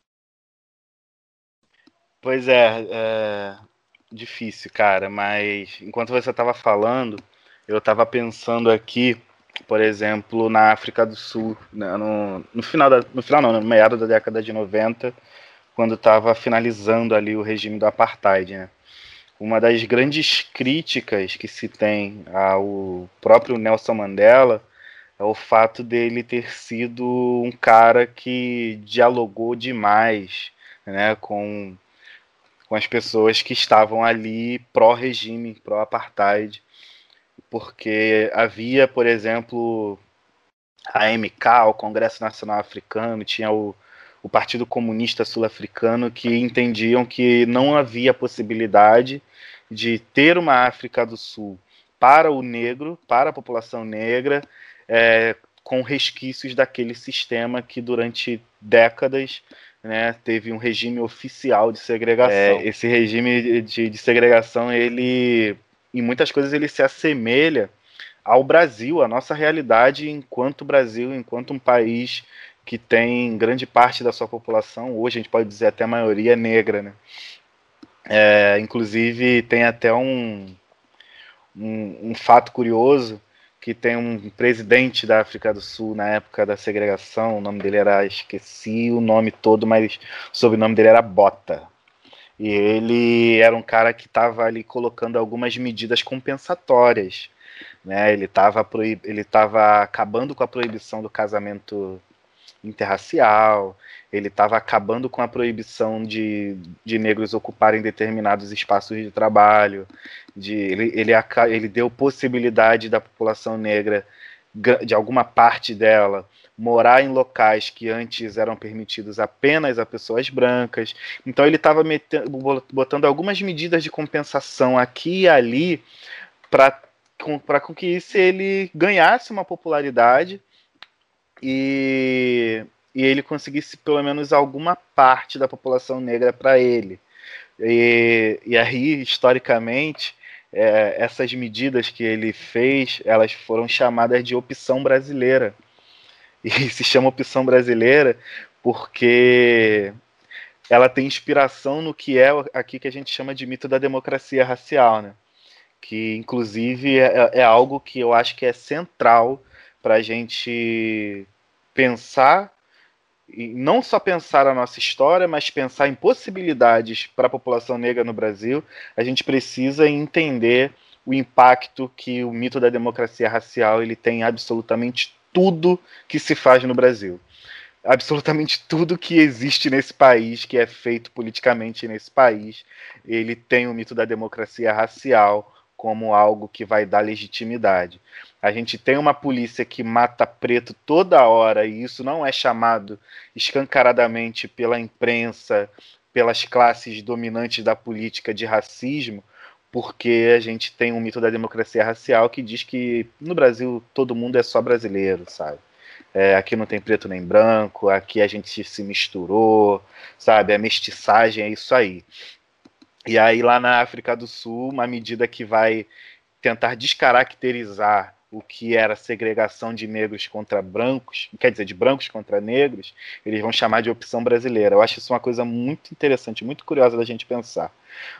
Pois é, é difícil, cara, mas enquanto você estava falando, eu estava pensando aqui, por exemplo, na África do Sul, né, no, no final, da, no final não, no meado da década de noventa, quando estava finalizando ali o regime do Apartheid, né? Uma das grandes críticas que se tem ao próprio Nelson Mandela é o fato dele ter sido um cara que dialogou demais, né, com, com as pessoas que estavam ali pró-regime, pró-apartheid, porque havia, por exemplo, a M K, o Congresso Nacional Africano, tinha o, o Partido Comunista Sul-Africano, que entendiam que não havia possibilidade de ter uma África do Sul para o negro, para a população negra, é, com resquícios daquele sistema que durante décadas, né, teve um regime oficial de segregação. É, esse regime de, de segregação, ele, em muitas coisas, ele se assemelha ao Brasil, a nossa realidade enquanto Brasil, enquanto um país que tem grande parte da sua população, hoje a gente pode dizer até a maioria negra, né? É, inclusive tem até um, um, um fato curioso, que tem um presidente da África do Sul na época da segregação, o nome dele era, esqueci o nome todo, mas o sobrenome dele era Bota. E ele era um cara que estava ali colocando algumas medidas compensatórias, né? Ele estava proib... ele estava acabando com a proibição do casamento interracial, ele estava acabando com a proibição de, de negros ocuparem determinados espaços de trabalho, de, ele, ele, ele deu possibilidade da população negra, de alguma parte dela, morar em locais que antes eram permitidos apenas a pessoas brancas. Então ele estava botando algumas medidas de compensação aqui e ali para para com que isso ele ganhasse uma popularidade e, e ele conseguisse pelo menos alguma parte da população negra para ele. E, e aí, historicamente, é, essas medidas que ele fez, elas foram chamadas de opção brasileira. E se chama opção brasileira porque ela tem inspiração no que é aqui que a gente chama de mito da democracia racial, né? Que inclusive é, é algo que eu acho que é central para a gente pensar, e não só pensar a nossa história, mas pensar em possibilidades para a população negra no Brasil. A gente precisa entender o impacto que o mito da democracia racial ele tem em absolutamente tudo que se faz no Brasil. Absolutamente tudo que existe nesse país, que é feito politicamente nesse país, ele tem o mito da democracia racial como algo que vai dar legitimidade. A gente tem uma polícia que mata preto toda hora, e isso não é chamado escancaradamente pela imprensa, pelas classes dominantes da política de racismo, porque a gente tem um mito da democracia racial que diz que no Brasil todo mundo é só brasileiro, sabe? É, aqui não tem preto nem branco, aqui a gente se misturou, sabe? A mestiçagem é isso aí. E aí lá na África do Sul, uma medida que vai tentar descaracterizar o que era segregação de negros contra brancos, quer dizer, de brancos contra negros, eles vão chamar de opção brasileira. Eu acho isso uma coisa muito interessante, muito curiosa da gente pensar.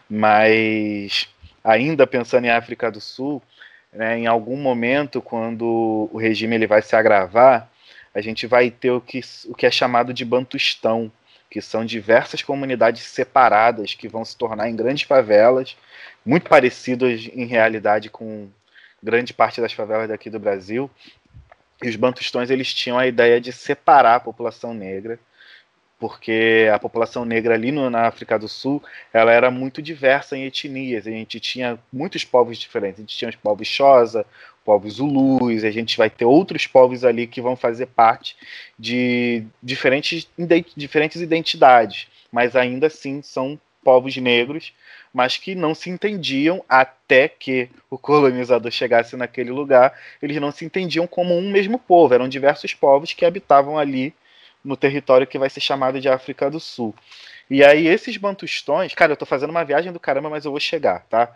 Mas, ainda pensando em África do Sul, né, em algum momento, quando o regime ele vai se agravar, a gente vai ter o que, o que é chamado de Bantustão, que são diversas comunidades separadas que vão se tornar em grandes favelas, muito parecidas em realidade com grande parte das favelas daqui do Brasil. E os Bantustões eles tinham a ideia de separar a população negra, porque a população negra ali no, na África do Sul, ela era muito diversa em etnias, a gente tinha muitos povos diferentes, a gente tinha os povos Xhosa, povos Zulus, a gente vai ter outros povos ali que vão fazer parte de diferentes, diferentes identidades, mas ainda assim são povos negros, mas que não se entendiam até que o colonizador chegasse naquele lugar, eles não se entendiam como um mesmo povo, eram diversos povos que habitavam ali no território que vai ser chamado de África do Sul. E aí esses bantustões, cara, eu tô fazendo uma viagem do caramba, mas eu vou chegar, tá?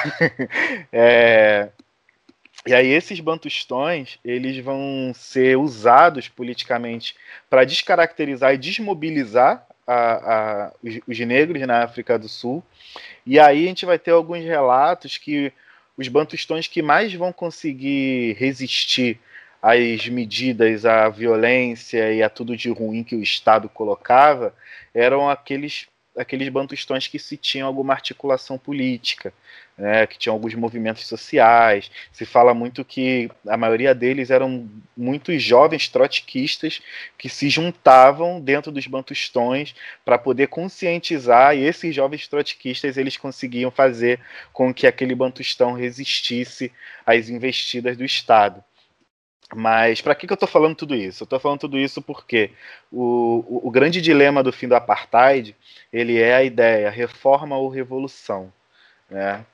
é... E aí esses bantustões, eles vão ser usados politicamente para descaracterizar e desmobilizar a, a, os, os negros na África do Sul. E aí a gente vai ter alguns relatos que os bantustões que mais vão conseguir resistir às medidas, à violência e a tudo de ruim que o Estado colocava, eram aqueles, aqueles bantustões que se tinham alguma articulação política, né, que tinham alguns movimentos sociais. Se fala muito que a maioria deles eram muitos jovens trotskistas que se juntavam dentro dos bantustões para poder conscientizar, e esses jovens trotskistas eles conseguiam fazer com que aquele bantustão resistisse às investidas do Estado. Mas para que, que eu estou falando tudo isso? Eu estou falando tudo isso porque o, o, o grande dilema do fim do apartheid ele é a ideia reforma ou revolução, né?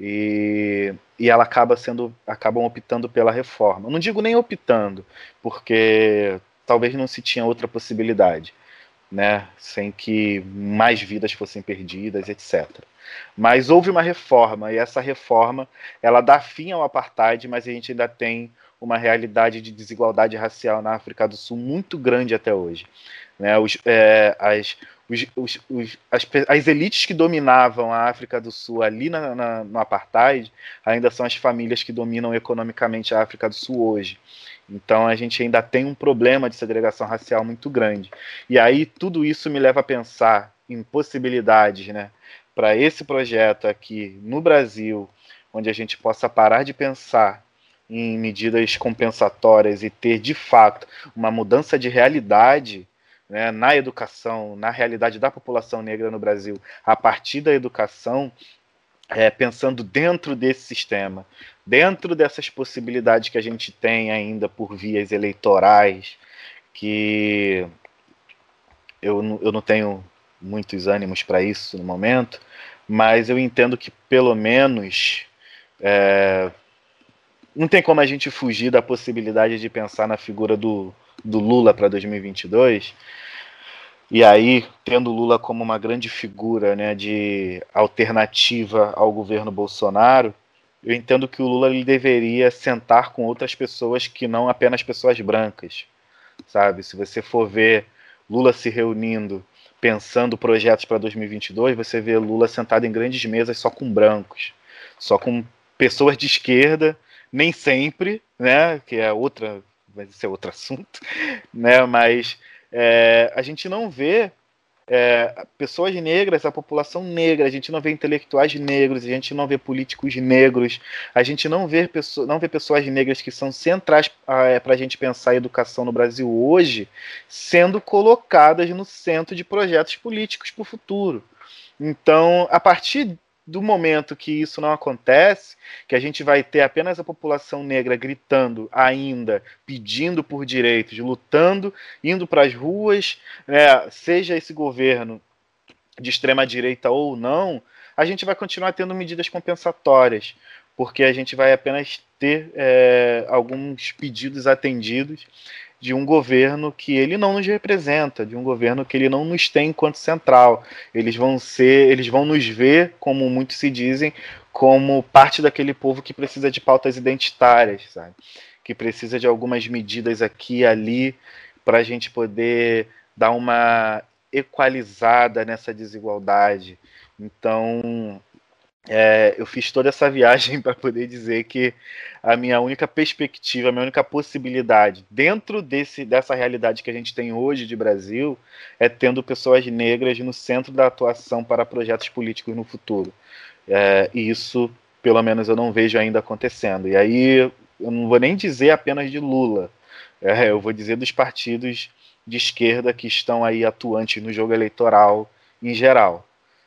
E, e ela acaba sendo, acabam optando pela reforma. Não digo nem optando, porque talvez não se tinha outra possibilidade, né? Sem que mais vidas fossem perdidas, etcétera. Mas houve uma reforma, e essa reforma ela dá fim ao apartheid, mas a gente ainda tem uma realidade de desigualdade racial na África do Sul muito grande até hoje, né? Os, é, as, os, os, os, as, as elites que dominavam a África do Sul ali na, na, no apartheid ainda são as famílias que dominam economicamente a África do Sul hoje. Então a gente ainda tem um problema de segregação racial muito grande. E aí tudo isso me leva a pensar em possibilidades, né, para esse projeto aqui no Brasil, onde a gente possa parar de pensar em medidas compensatórias e ter, de fato, uma mudança de realidade, né, na educação, na realidade da população negra no Brasil, a partir da educação, é, pensando dentro desse sistema, dentro dessas possibilidades que a gente tem ainda por vias eleitorais, que eu, eu não tenho muitos ânimos para isso no momento, mas eu entendo que, pelo menos, é, não tem como a gente fugir da possibilidade de pensar na figura do, do Lula para dois mil e vinte e dois, e aí, tendo Lula como uma grande figura, né, de alternativa ao governo Bolsonaro, eu entendo que o Lula ele deveria sentar com outras pessoas que não apenas pessoas brancas, sabe? Se você for ver Lula se reunindo, pensando projetos para dois mil e vinte e dois, você vê Lula sentado em grandes mesas só com brancos, só com pessoas de esquerda, nem sempre, né, que é outra mas isso é outro assunto, né? Mas é, a gente não vê é, pessoas negras, a população negra, a gente não vê intelectuais negros, a gente não vê políticos negros, a gente não vê, pessoa, não vê pessoas negras que são centrais é, para a gente pensar a educação no Brasil hoje, sendo colocadas no centro de projetos políticos para o futuro. Então, a partir do momento que isso não acontece, que a gente vai ter apenas a população negra gritando ainda, pedindo por direitos, lutando, indo para as ruas, né, seja esse governo de extrema direita ou não, a gente vai continuar tendo medidas compensatórias, porque a gente vai apenas ter é, alguns pedidos atendidos de um governo que ele não nos representa, de um governo que ele não nos tem enquanto central. Eles vão ser, eles vão nos ver, como muitos se dizem, como parte daquele povo que precisa de pautas identitárias, sabe? Que precisa de algumas medidas aqui e ali para a gente poder dar uma equalizada nessa desigualdade. Então, É, eu fiz toda essa viagem para poder dizer que a minha única perspectiva, a minha única possibilidade dentro desse, dessa realidade que a gente tem hoje de Brasil é tendo pessoas negras no centro da atuação para projetos políticos no futuro. É, e isso, pelo menos, eu não vejo ainda acontecendo. E aí eu não vou nem dizer apenas de Lula, é, eu vou dizer dos partidos de esquerda que estão aí atuantes no jogo eleitoral em geral.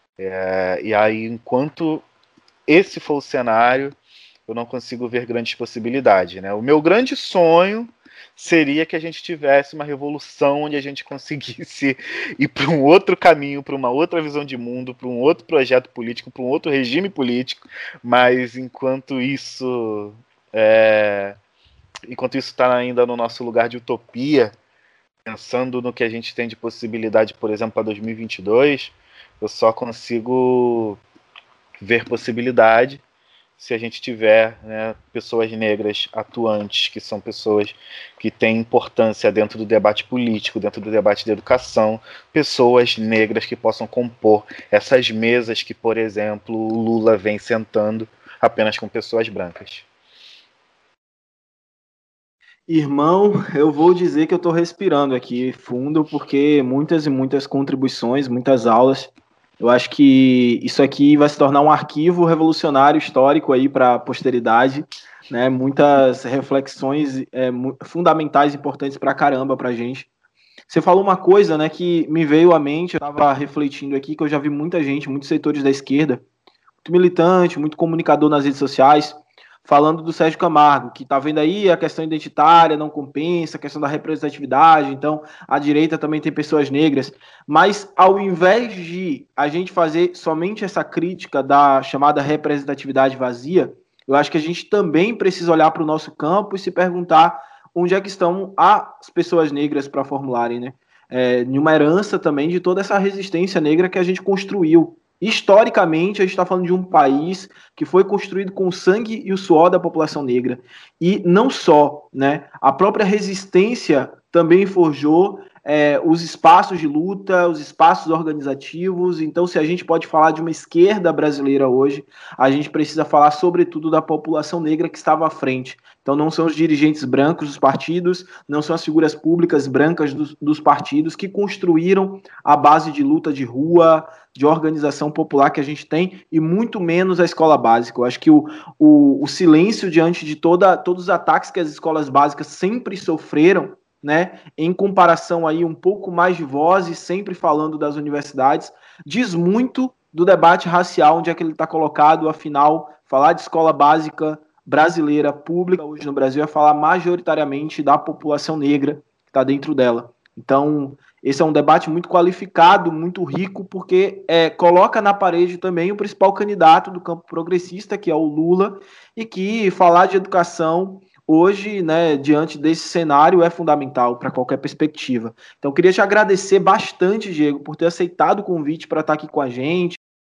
É, e aí, enquanto esse for o cenário, eu não consigo ver grandes possibilidades, né? O meu grande sonho seria que a gente tivesse uma revolução onde a gente conseguisse ir para um outro caminho, para uma outra visão de mundo, para um outro projeto político, para um outro regime político, mas enquanto isso é, enquanto isso está ainda no nosso lugar de utopia, pensando no que a gente tem de possibilidade, por exemplo, para dois mil e vinte e dois, eu só consigo ver possibilidade se a gente tiver, né, pessoas negras atuantes, que são pessoas que têm importância dentro do debate político, dentro do debate de educação, pessoas negras que possam compor essas mesas que, por exemplo, o Lula vem sentando apenas com pessoas brancas. Irmão, eu vou dizer que eu estou respirando aqui fundo, porque muitas e muitas contribuições, muitas aulas. Eu acho que isso aqui vai se tornar um arquivo revolucionário histórico aí para a posteridade, né? Muitas reflexões é, fundamentais, importantes para caramba para a gente. Você falou uma coisa, né, que me veio à mente, eu estava refletindo aqui, que eu já vi muita gente, muitos setores da esquerda, muito militante, muito comunicador nas redes sociais, falando do Sérgio Camargo, que está vendo aí a questão identitária, não compensa, a questão da representatividade, então a direita também tem pessoas negras, mas ao invés de a gente fazer somente essa crítica da chamada representatividade vazia, eu acho que a gente também precisa olhar para o nosso campo e se perguntar onde é que estão as pessoas negras para formularem, né? É, uma herança também de toda essa resistência negra que a gente construiu. Historicamente, a gente está falando de um país que foi construído com o sangue e o suor da população negra. E não só, né? A própria resistência também forjou é, os espaços de luta, os espaços organizativos. Então, se a gente pode falar de uma esquerda brasileira hoje, a gente precisa falar, sobretudo, da população negra que estava à frente. Então, não são os dirigentes brancos dos partidos, não são as figuras públicas brancas dos, dos partidos que construíram a base de luta de rua, de organização popular que a gente tem, e muito menos a escola básica. Eu acho que o, o, o silêncio diante de toda, todos os ataques que as escolas básicas sempre sofreram, né, em comparação aí um pouco mais de vozes, sempre falando das universidades, diz muito do debate racial, onde é que ele está colocado. Afinal, falar de escola básica brasileira, pública, hoje no Brasil, é falar majoritariamente da população negra que está dentro dela. Então, esse é um debate muito qualificado, muito rico, porque é, coloca na parede também o principal candidato do campo progressista, que é o Lula, e que falar de educação hoje, né, diante desse cenário, é fundamental para qualquer perspectiva. Então, queria te agradecer bastante, Diego, por ter aceitado o convite para estar aqui com a gente.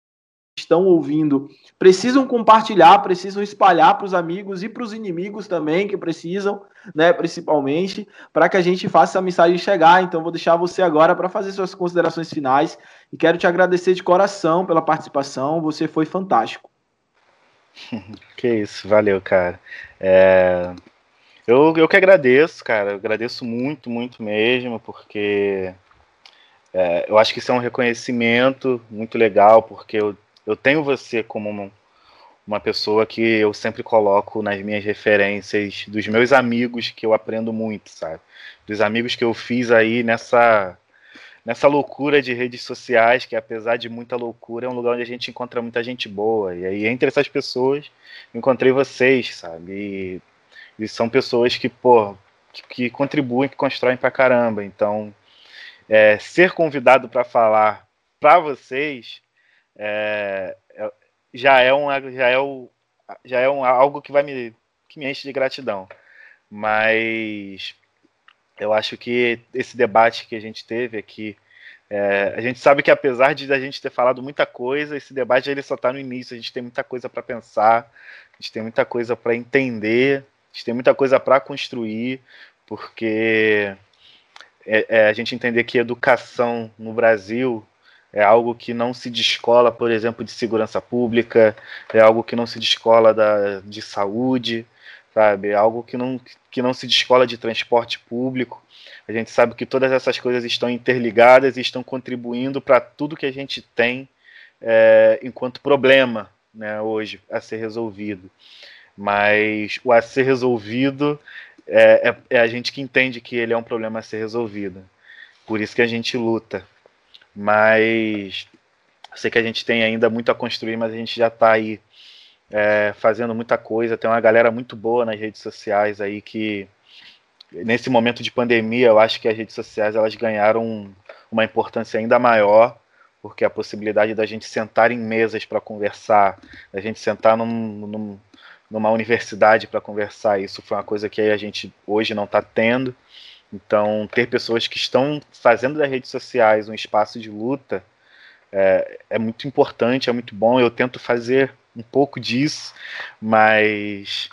Estão ouvindo, precisam compartilhar, precisam espalhar para os amigos e para os inimigos também, que precisam, né, principalmente, para que a gente faça essa mensagem chegar. Então, vou deixar você agora para fazer suas considerações finais e quero te agradecer de coração pela participação, você foi fantástico. Que isso, valeu, cara. É... Eu, eu que agradeço, cara. Eu agradeço muito, muito mesmo, porque é, eu acho que isso é um reconhecimento muito legal, porque eu, eu tenho você como uma, uma pessoa que eu sempre coloco nas minhas referências dos meus amigos, que eu aprendo muito, sabe? Dos amigos que eu fiz aí nessa, nessa loucura de redes sociais, que apesar de muita loucura, é um lugar onde a gente encontra muita gente boa. E aí, entre essas pessoas, encontrei vocês, sabe? E, e são pessoas que, pô, que, que contribuem, que constroem pra caramba. Então, é, ser convidado para falar para vocês é, é, já é um já é o já é um, algo que vai me que me enche de gratidão. Mas eu acho que esse debate que a gente teve aqui, é, a gente sabe que apesar de a gente ter falado muita coisa, esse debate ele só está no início. A gente tem muita coisa para pensar, a gente tem muita coisa para entender, a gente tem muita coisa para construir, porque é, é, a gente entender que educação no Brasil é algo que não se descola, por exemplo, de segurança pública, é algo que não se descola da, de saúde, sabe? É algo que não, que não se descola de transporte público. A gente sabe que todas essas coisas estão interligadas e estão contribuindo para tudo que a gente tem é, enquanto problema, né, hoje a ser resolvido. Mas o a ser resolvido é, é, é a gente que entende que ele é um problema a ser resolvido. Por isso que a gente luta. Mas eu sei que a gente tem ainda muito a construir, mas a gente já está aí é, fazendo muita coisa. Tem uma galera muito boa nas redes sociais aí que, nesse momento de pandemia, eu acho que as redes sociais elas ganharam uma importância ainda maior, porque a possibilidade da gente sentar em mesas para conversar, da gente sentar num, num, numa universidade para conversar, isso foi uma coisa que a gente hoje não está tendo. Então, ter pessoas que estão fazendo das redes sociais um espaço de luta é, é muito importante, é muito bom. Eu tento fazer um pouco disso, mas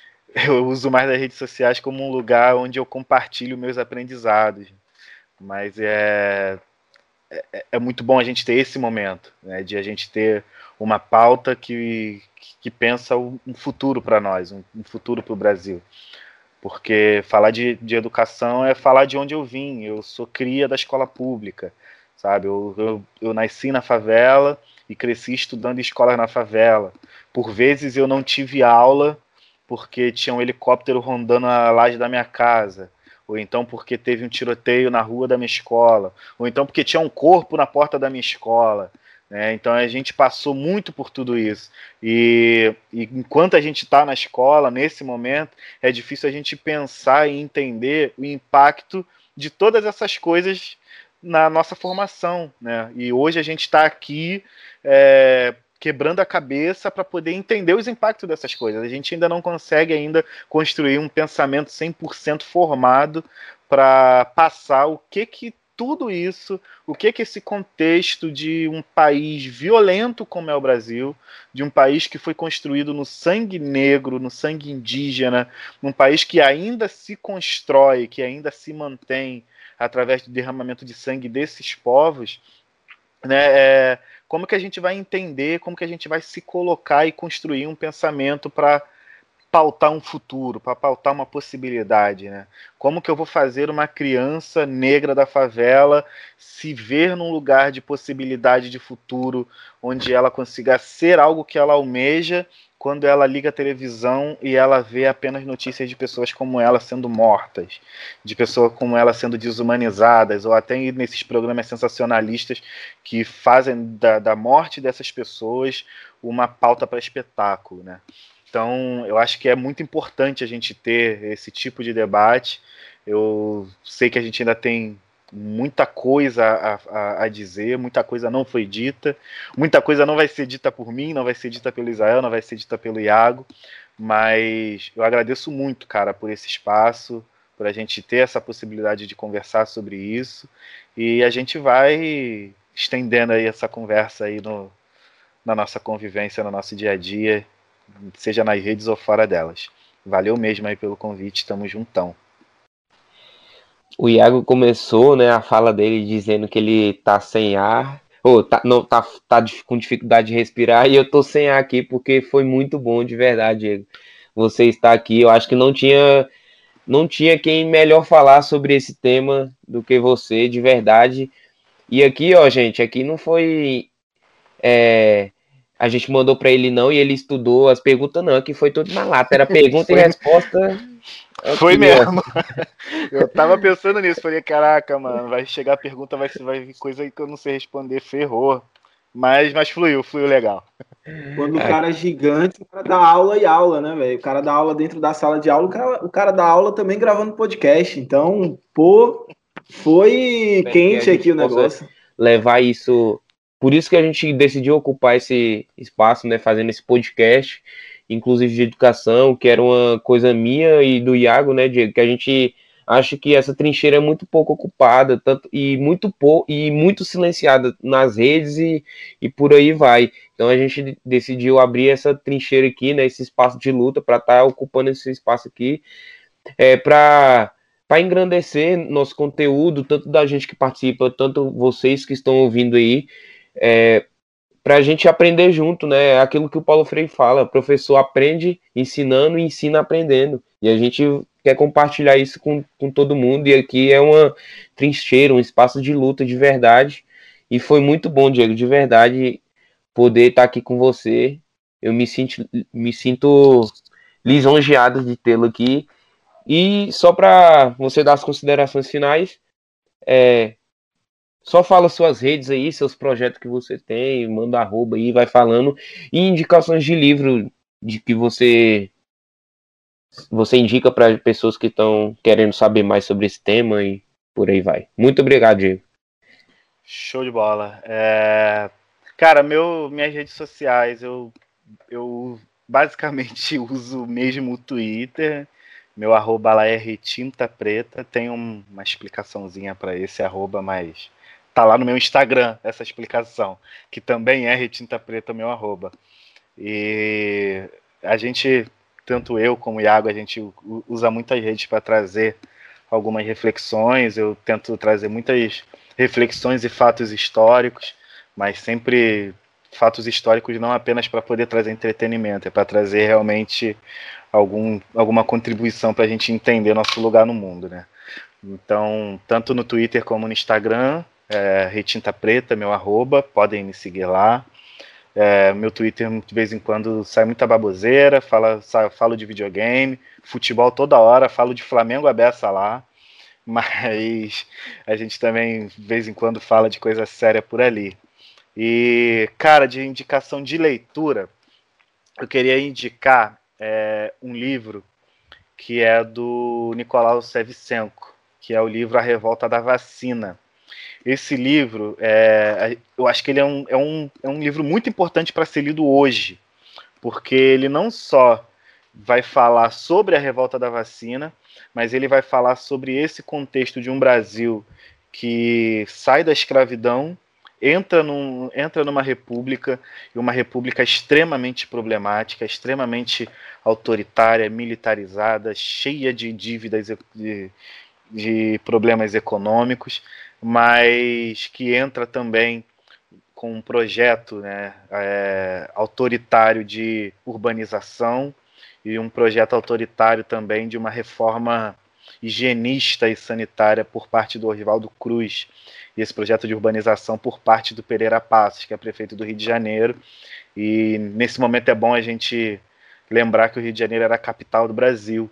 eu uso mais as redes sociais como um lugar onde eu compartilho meus aprendizados. Mas é, é, é muito bom a gente ter esse momento, né, de a gente ter uma pauta que, que pensa um futuro para nós, um, um futuro para o Brasil. Porque falar de, de educação é falar de onde eu vim. Eu sou cria da escola pública, sabe? Eu, eu, eu nasci na favela e cresci estudando em escolas na favela. Por vezes eu não tive aula porque tinha um helicóptero rondando a laje da minha casa, ou então porque teve um tiroteio na rua da minha escola, ou então porque tinha um corpo na porta da minha escola. É, então a gente passou muito por tudo isso. E, e enquanto a gente está na escola, nesse momento, é difícil a gente pensar e entender o impacto de todas essas coisas na nossa formação, né? E hoje a gente está aqui é, quebrando a cabeça para poder entender os impactos dessas coisas. A gente ainda não consegue ainda construir um pensamento cem por cento formado para passar o que que tudo isso, o que que esse contexto de um país violento como é o Brasil, de um país que foi construído no sangue negro, no sangue indígena, num país que ainda se constrói, que ainda se mantém através do derramamento de sangue desses povos, né, é, como que a gente vai entender, como que a gente vai se colocar e construir um pensamento para pautar um futuro, para pautar uma possibilidade, né? Como que eu vou fazer uma criança negra da favela se ver num lugar de possibilidade de futuro, onde ela consiga ser algo que ela almeja, quando ela liga a televisão e ela vê apenas notícias de pessoas como ela sendo mortas, de pessoas como ela sendo desumanizadas, ou até nesses programas sensacionalistas que fazem da, da morte dessas pessoas uma pauta para espetáculo, né? Então, eu acho que é muito importante a gente ter esse tipo de debate. Eu sei que a gente ainda tem muita coisa a, a, a dizer, muita coisa não foi dita, muita coisa não vai ser dita por mim, não vai ser dita pelo Israel, não vai ser dita pelo Iago, mas eu agradeço muito, cara, por esse espaço, por a gente ter essa possibilidade de conversar sobre isso, e a gente vai estendendo aí essa conversa aí no, na nossa convivência, no nosso dia a dia, seja nas redes ou fora delas. Valeu mesmo aí pelo convite, tamo juntão. O Iago começou, né, a fala dele dizendo que ele tá sem ar, ou tá, não, tá, tá com dificuldade de respirar, e eu tô sem ar aqui porque foi muito bom, de verdade, Diego. Você está aqui, eu acho que não tinha não tinha quem melhor falar sobre esse tema do que você, de verdade. E aqui, ó, gente, aqui não foi... É, a gente mandou para ele não e ele estudou as perguntas não, aqui foi tudo na lata, era pergunta Foi- e resposta Foi aqui, ó. mesmo. Eu tava pensando nisso, falei, caraca, mano, vai chegar a pergunta, vai, vai vir coisa aí que eu não sei responder, ferrou. Mas, mas fluiu, fluiu legal. Quando o cara é gigante, o cara dá aula e aula, né, velho? O cara dá aula dentro da sala de aula, o cara, o cara dá aula também gravando podcast. Então, pô, foi Espero que a quente gente aqui o possa negócio. levar isso. Por isso que a gente decidiu ocupar esse espaço, né, fazendo esse podcast, inclusive de educação, que era uma coisa minha e do Iago, né, Diego, que a gente acha que essa trincheira é muito pouco ocupada, tanto e muito pouco e muito silenciada nas redes e, e por aí vai. Então a gente decidiu abrir essa trincheira aqui, né, esse espaço de luta para estar tá ocupando esse espaço aqui, é, para para engrandecer nosso conteúdo, tanto da gente que participa, tanto vocês que estão ouvindo aí, é, para a gente aprender junto, né? É aquilo que o Paulo Freire fala, professor aprende ensinando e ensina aprendendo. E a gente quer compartilhar isso com, com todo mundo, e aqui é uma trincheira, um espaço de luta de verdade. E foi muito bom, Diego, de verdade, poder estar aqui com você. Eu me sinto, me sinto lisonjeado de tê-lo aqui. E só para você dar as considerações finais, é, só fala suas redes aí, seus projetos que você tem, manda arroba aí, vai falando. E indicações de livro de que você você indica para pessoas que estão querendo saber mais sobre esse tema e por aí vai. Muito obrigado, Diego. Show de bola. É, Cara, meu, minhas redes sociais, eu, eu basicamente uso mesmo o Twitter. Meu arroba lá é Retinta Preta. Tem um- uma explicaçãozinha para esse arroba, mas tá lá no meu Instagram essa explicação, que também é Retinta Preta, meu arroba. E a gente, tanto eu como o Iago, a gente u- usa muitas redes para trazer algumas reflexões. Eu tento trazer muitas reflexões e fatos históricos, mas sempre fatos históricos não apenas para poder trazer entretenimento, é para trazer realmente algum, alguma contribuição para a gente entender nosso lugar no mundo, né? Então, tanto no Twitter como no Instagram, é, Retinta Preta, meu arroba, podem me seguir lá. É, meu Twitter, de vez em quando, sai muita baboseira, fala, sa- falo de videogame, futebol toda hora, falo de Flamengo a beça lá, mas a gente também, de vez em quando, fala de coisa séria por ali. E, cara, de indicação de leitura, eu queria indicar é, um livro que é do Nicolau Shevchenko, que é o livro A Revolta da Vacina. Esse livro, é, eu acho que ele é um, é um, é um livro muito importante para ser lido hoje, porque ele não só vai falar sobre a revolta da vacina, mas ele vai falar sobre esse contexto de um Brasil que sai da escravidão, entra, num, entra numa república, e uma república extremamente problemática, extremamente autoritária, militarizada, cheia de dívidas, de, de problemas econômicos, mas que entra também com um projeto, né, é, autoritário de urbanização e um projeto autoritário também de uma reforma higienista e sanitária por parte do Oswaldo Cruz, e esse projeto de urbanização por parte do Pereira Passos, que é prefeito do Rio de Janeiro. E nesse momento é bom a gente lembrar que o Rio de Janeiro era a capital do Brasil.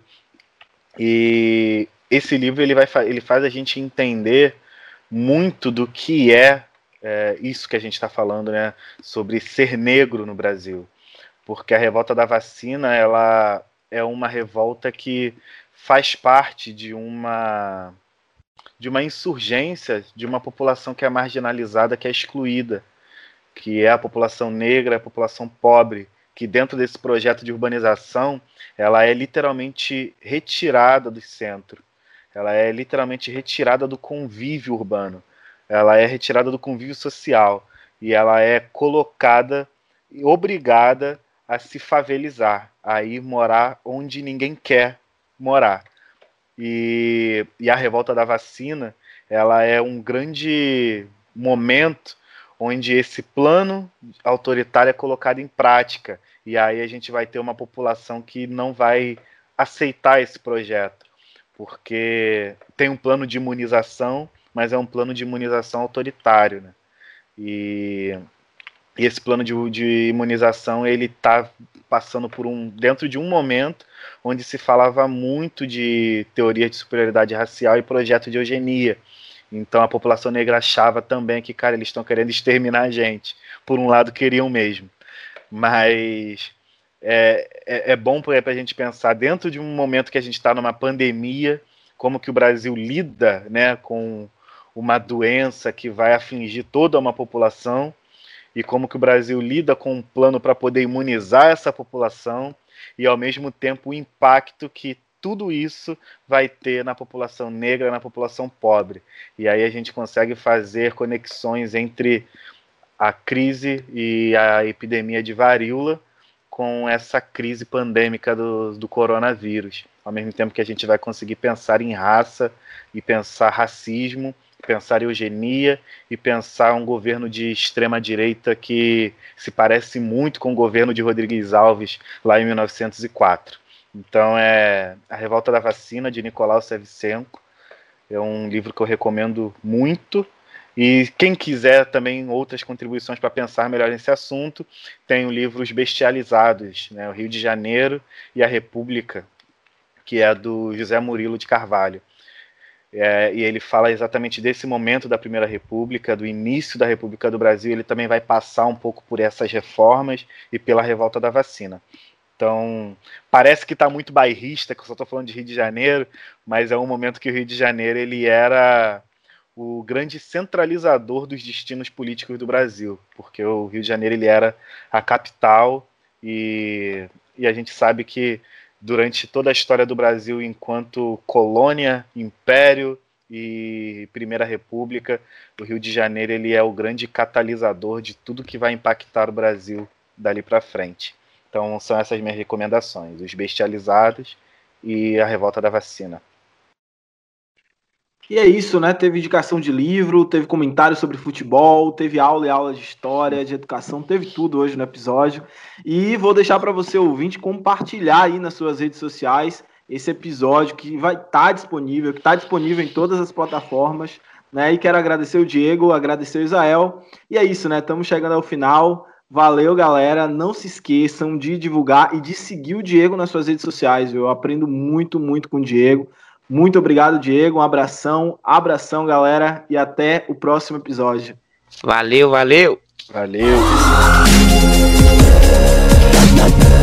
E esse livro ele, vai, ele faz a gente entender muito do que é, é isso que a gente está falando, né, sobre ser negro no Brasil. Porque a revolta da vacina, ela é uma revolta que faz parte de uma de uma insurgência de uma população que é marginalizada, que é excluída, que é a população negra, a população pobre, que dentro desse projeto de urbanização, ela é literalmente retirada do centro, ela é literalmente retirada do convívio urbano, ela é retirada do convívio social, e ela é colocada e obrigada a se favelizar, a ir morar onde ninguém quer morar. E, e a revolta da vacina, ela é um grande momento onde esse plano autoritário é colocado em prática. E aí a gente vai ter uma população que não vai aceitar esse projeto. porque tem um plano de imunização, mas é um plano de imunização autoritário, né? E, e esse plano de, de imunização, ele está passando por um, dentro de um momento onde se falava muito de teoria de superioridade racial e projeto de eugenia. Então a população negra achava também que, cara, eles estão querendo exterminar a gente. Por um lado, queriam mesmo. Mas é, é, é bom para a gente pensar, dentro de um momento que a gente está numa pandemia, como que o Brasil lida, né, com uma doença que vai afligir toda uma população, e como que o Brasil lida com um plano para poder imunizar essa população, e ao mesmo tempo o impacto que tudo isso vai ter na população negra, na população pobre. E aí a gente consegue fazer conexões entre a crise e a epidemia de varíola com essa crise pandêmica do, do coronavírus. Ao mesmo tempo que a gente vai conseguir pensar em raça e pensar racismo, pensar eugenia e pensar um governo de extrema-direita que se parece muito com o governo de Rodrigues Alves lá em mil novecentos e quatro. Então, é A Revolta da Vacina, de Nicolau Shevchenko. É um livro que eu recomendo muito. E quem quiser também outras contribuições para pensar melhor nesse assunto, tem o livro Os Bestializados, né, o Rio de Janeiro e a República, que é do José Murilo de Carvalho. É, e ele fala exatamente desse momento da Primeira República, do início da República do Brasil. Ele também vai passar um pouco por essas reformas e pela Revolta da Vacina. Então, parece que está muito bairrista, que eu só estou falando de Rio de Janeiro, mas é um momento que o Rio de Janeiro ele era o grande centralizador dos destinos políticos do Brasil, porque o Rio de Janeiro ele era a capital, e, e a gente sabe que durante toda a história do Brasil, enquanto colônia, império e Primeira República, o Rio de Janeiro ele é o grande catalisador de tudo que vai impactar o Brasil dali para frente. Então são essas minhas recomendações, Os Bestializados e A Revolta da Vacina. E é isso, né? Teve indicação de livro, teve comentário sobre futebol, teve aula e aula de história, de educação, teve tudo hoje no episódio. E vou deixar para você, ouvinte, compartilhar aí nas suas redes sociais esse episódio que vai estar tá disponível, que está disponível em todas as plataformas, né? E quero agradecer o Diego, agradecer o Israel. E é isso, né? Estamos chegando ao final. Valeu, galera. Não se esqueçam de divulgar e de seguir o Diego nas suas redes sociais. Eu aprendo muito, muito com o Diego. Muito obrigado, Diego. Um abração. Abração, galera. E até o próximo episódio. Valeu, valeu. Valeu.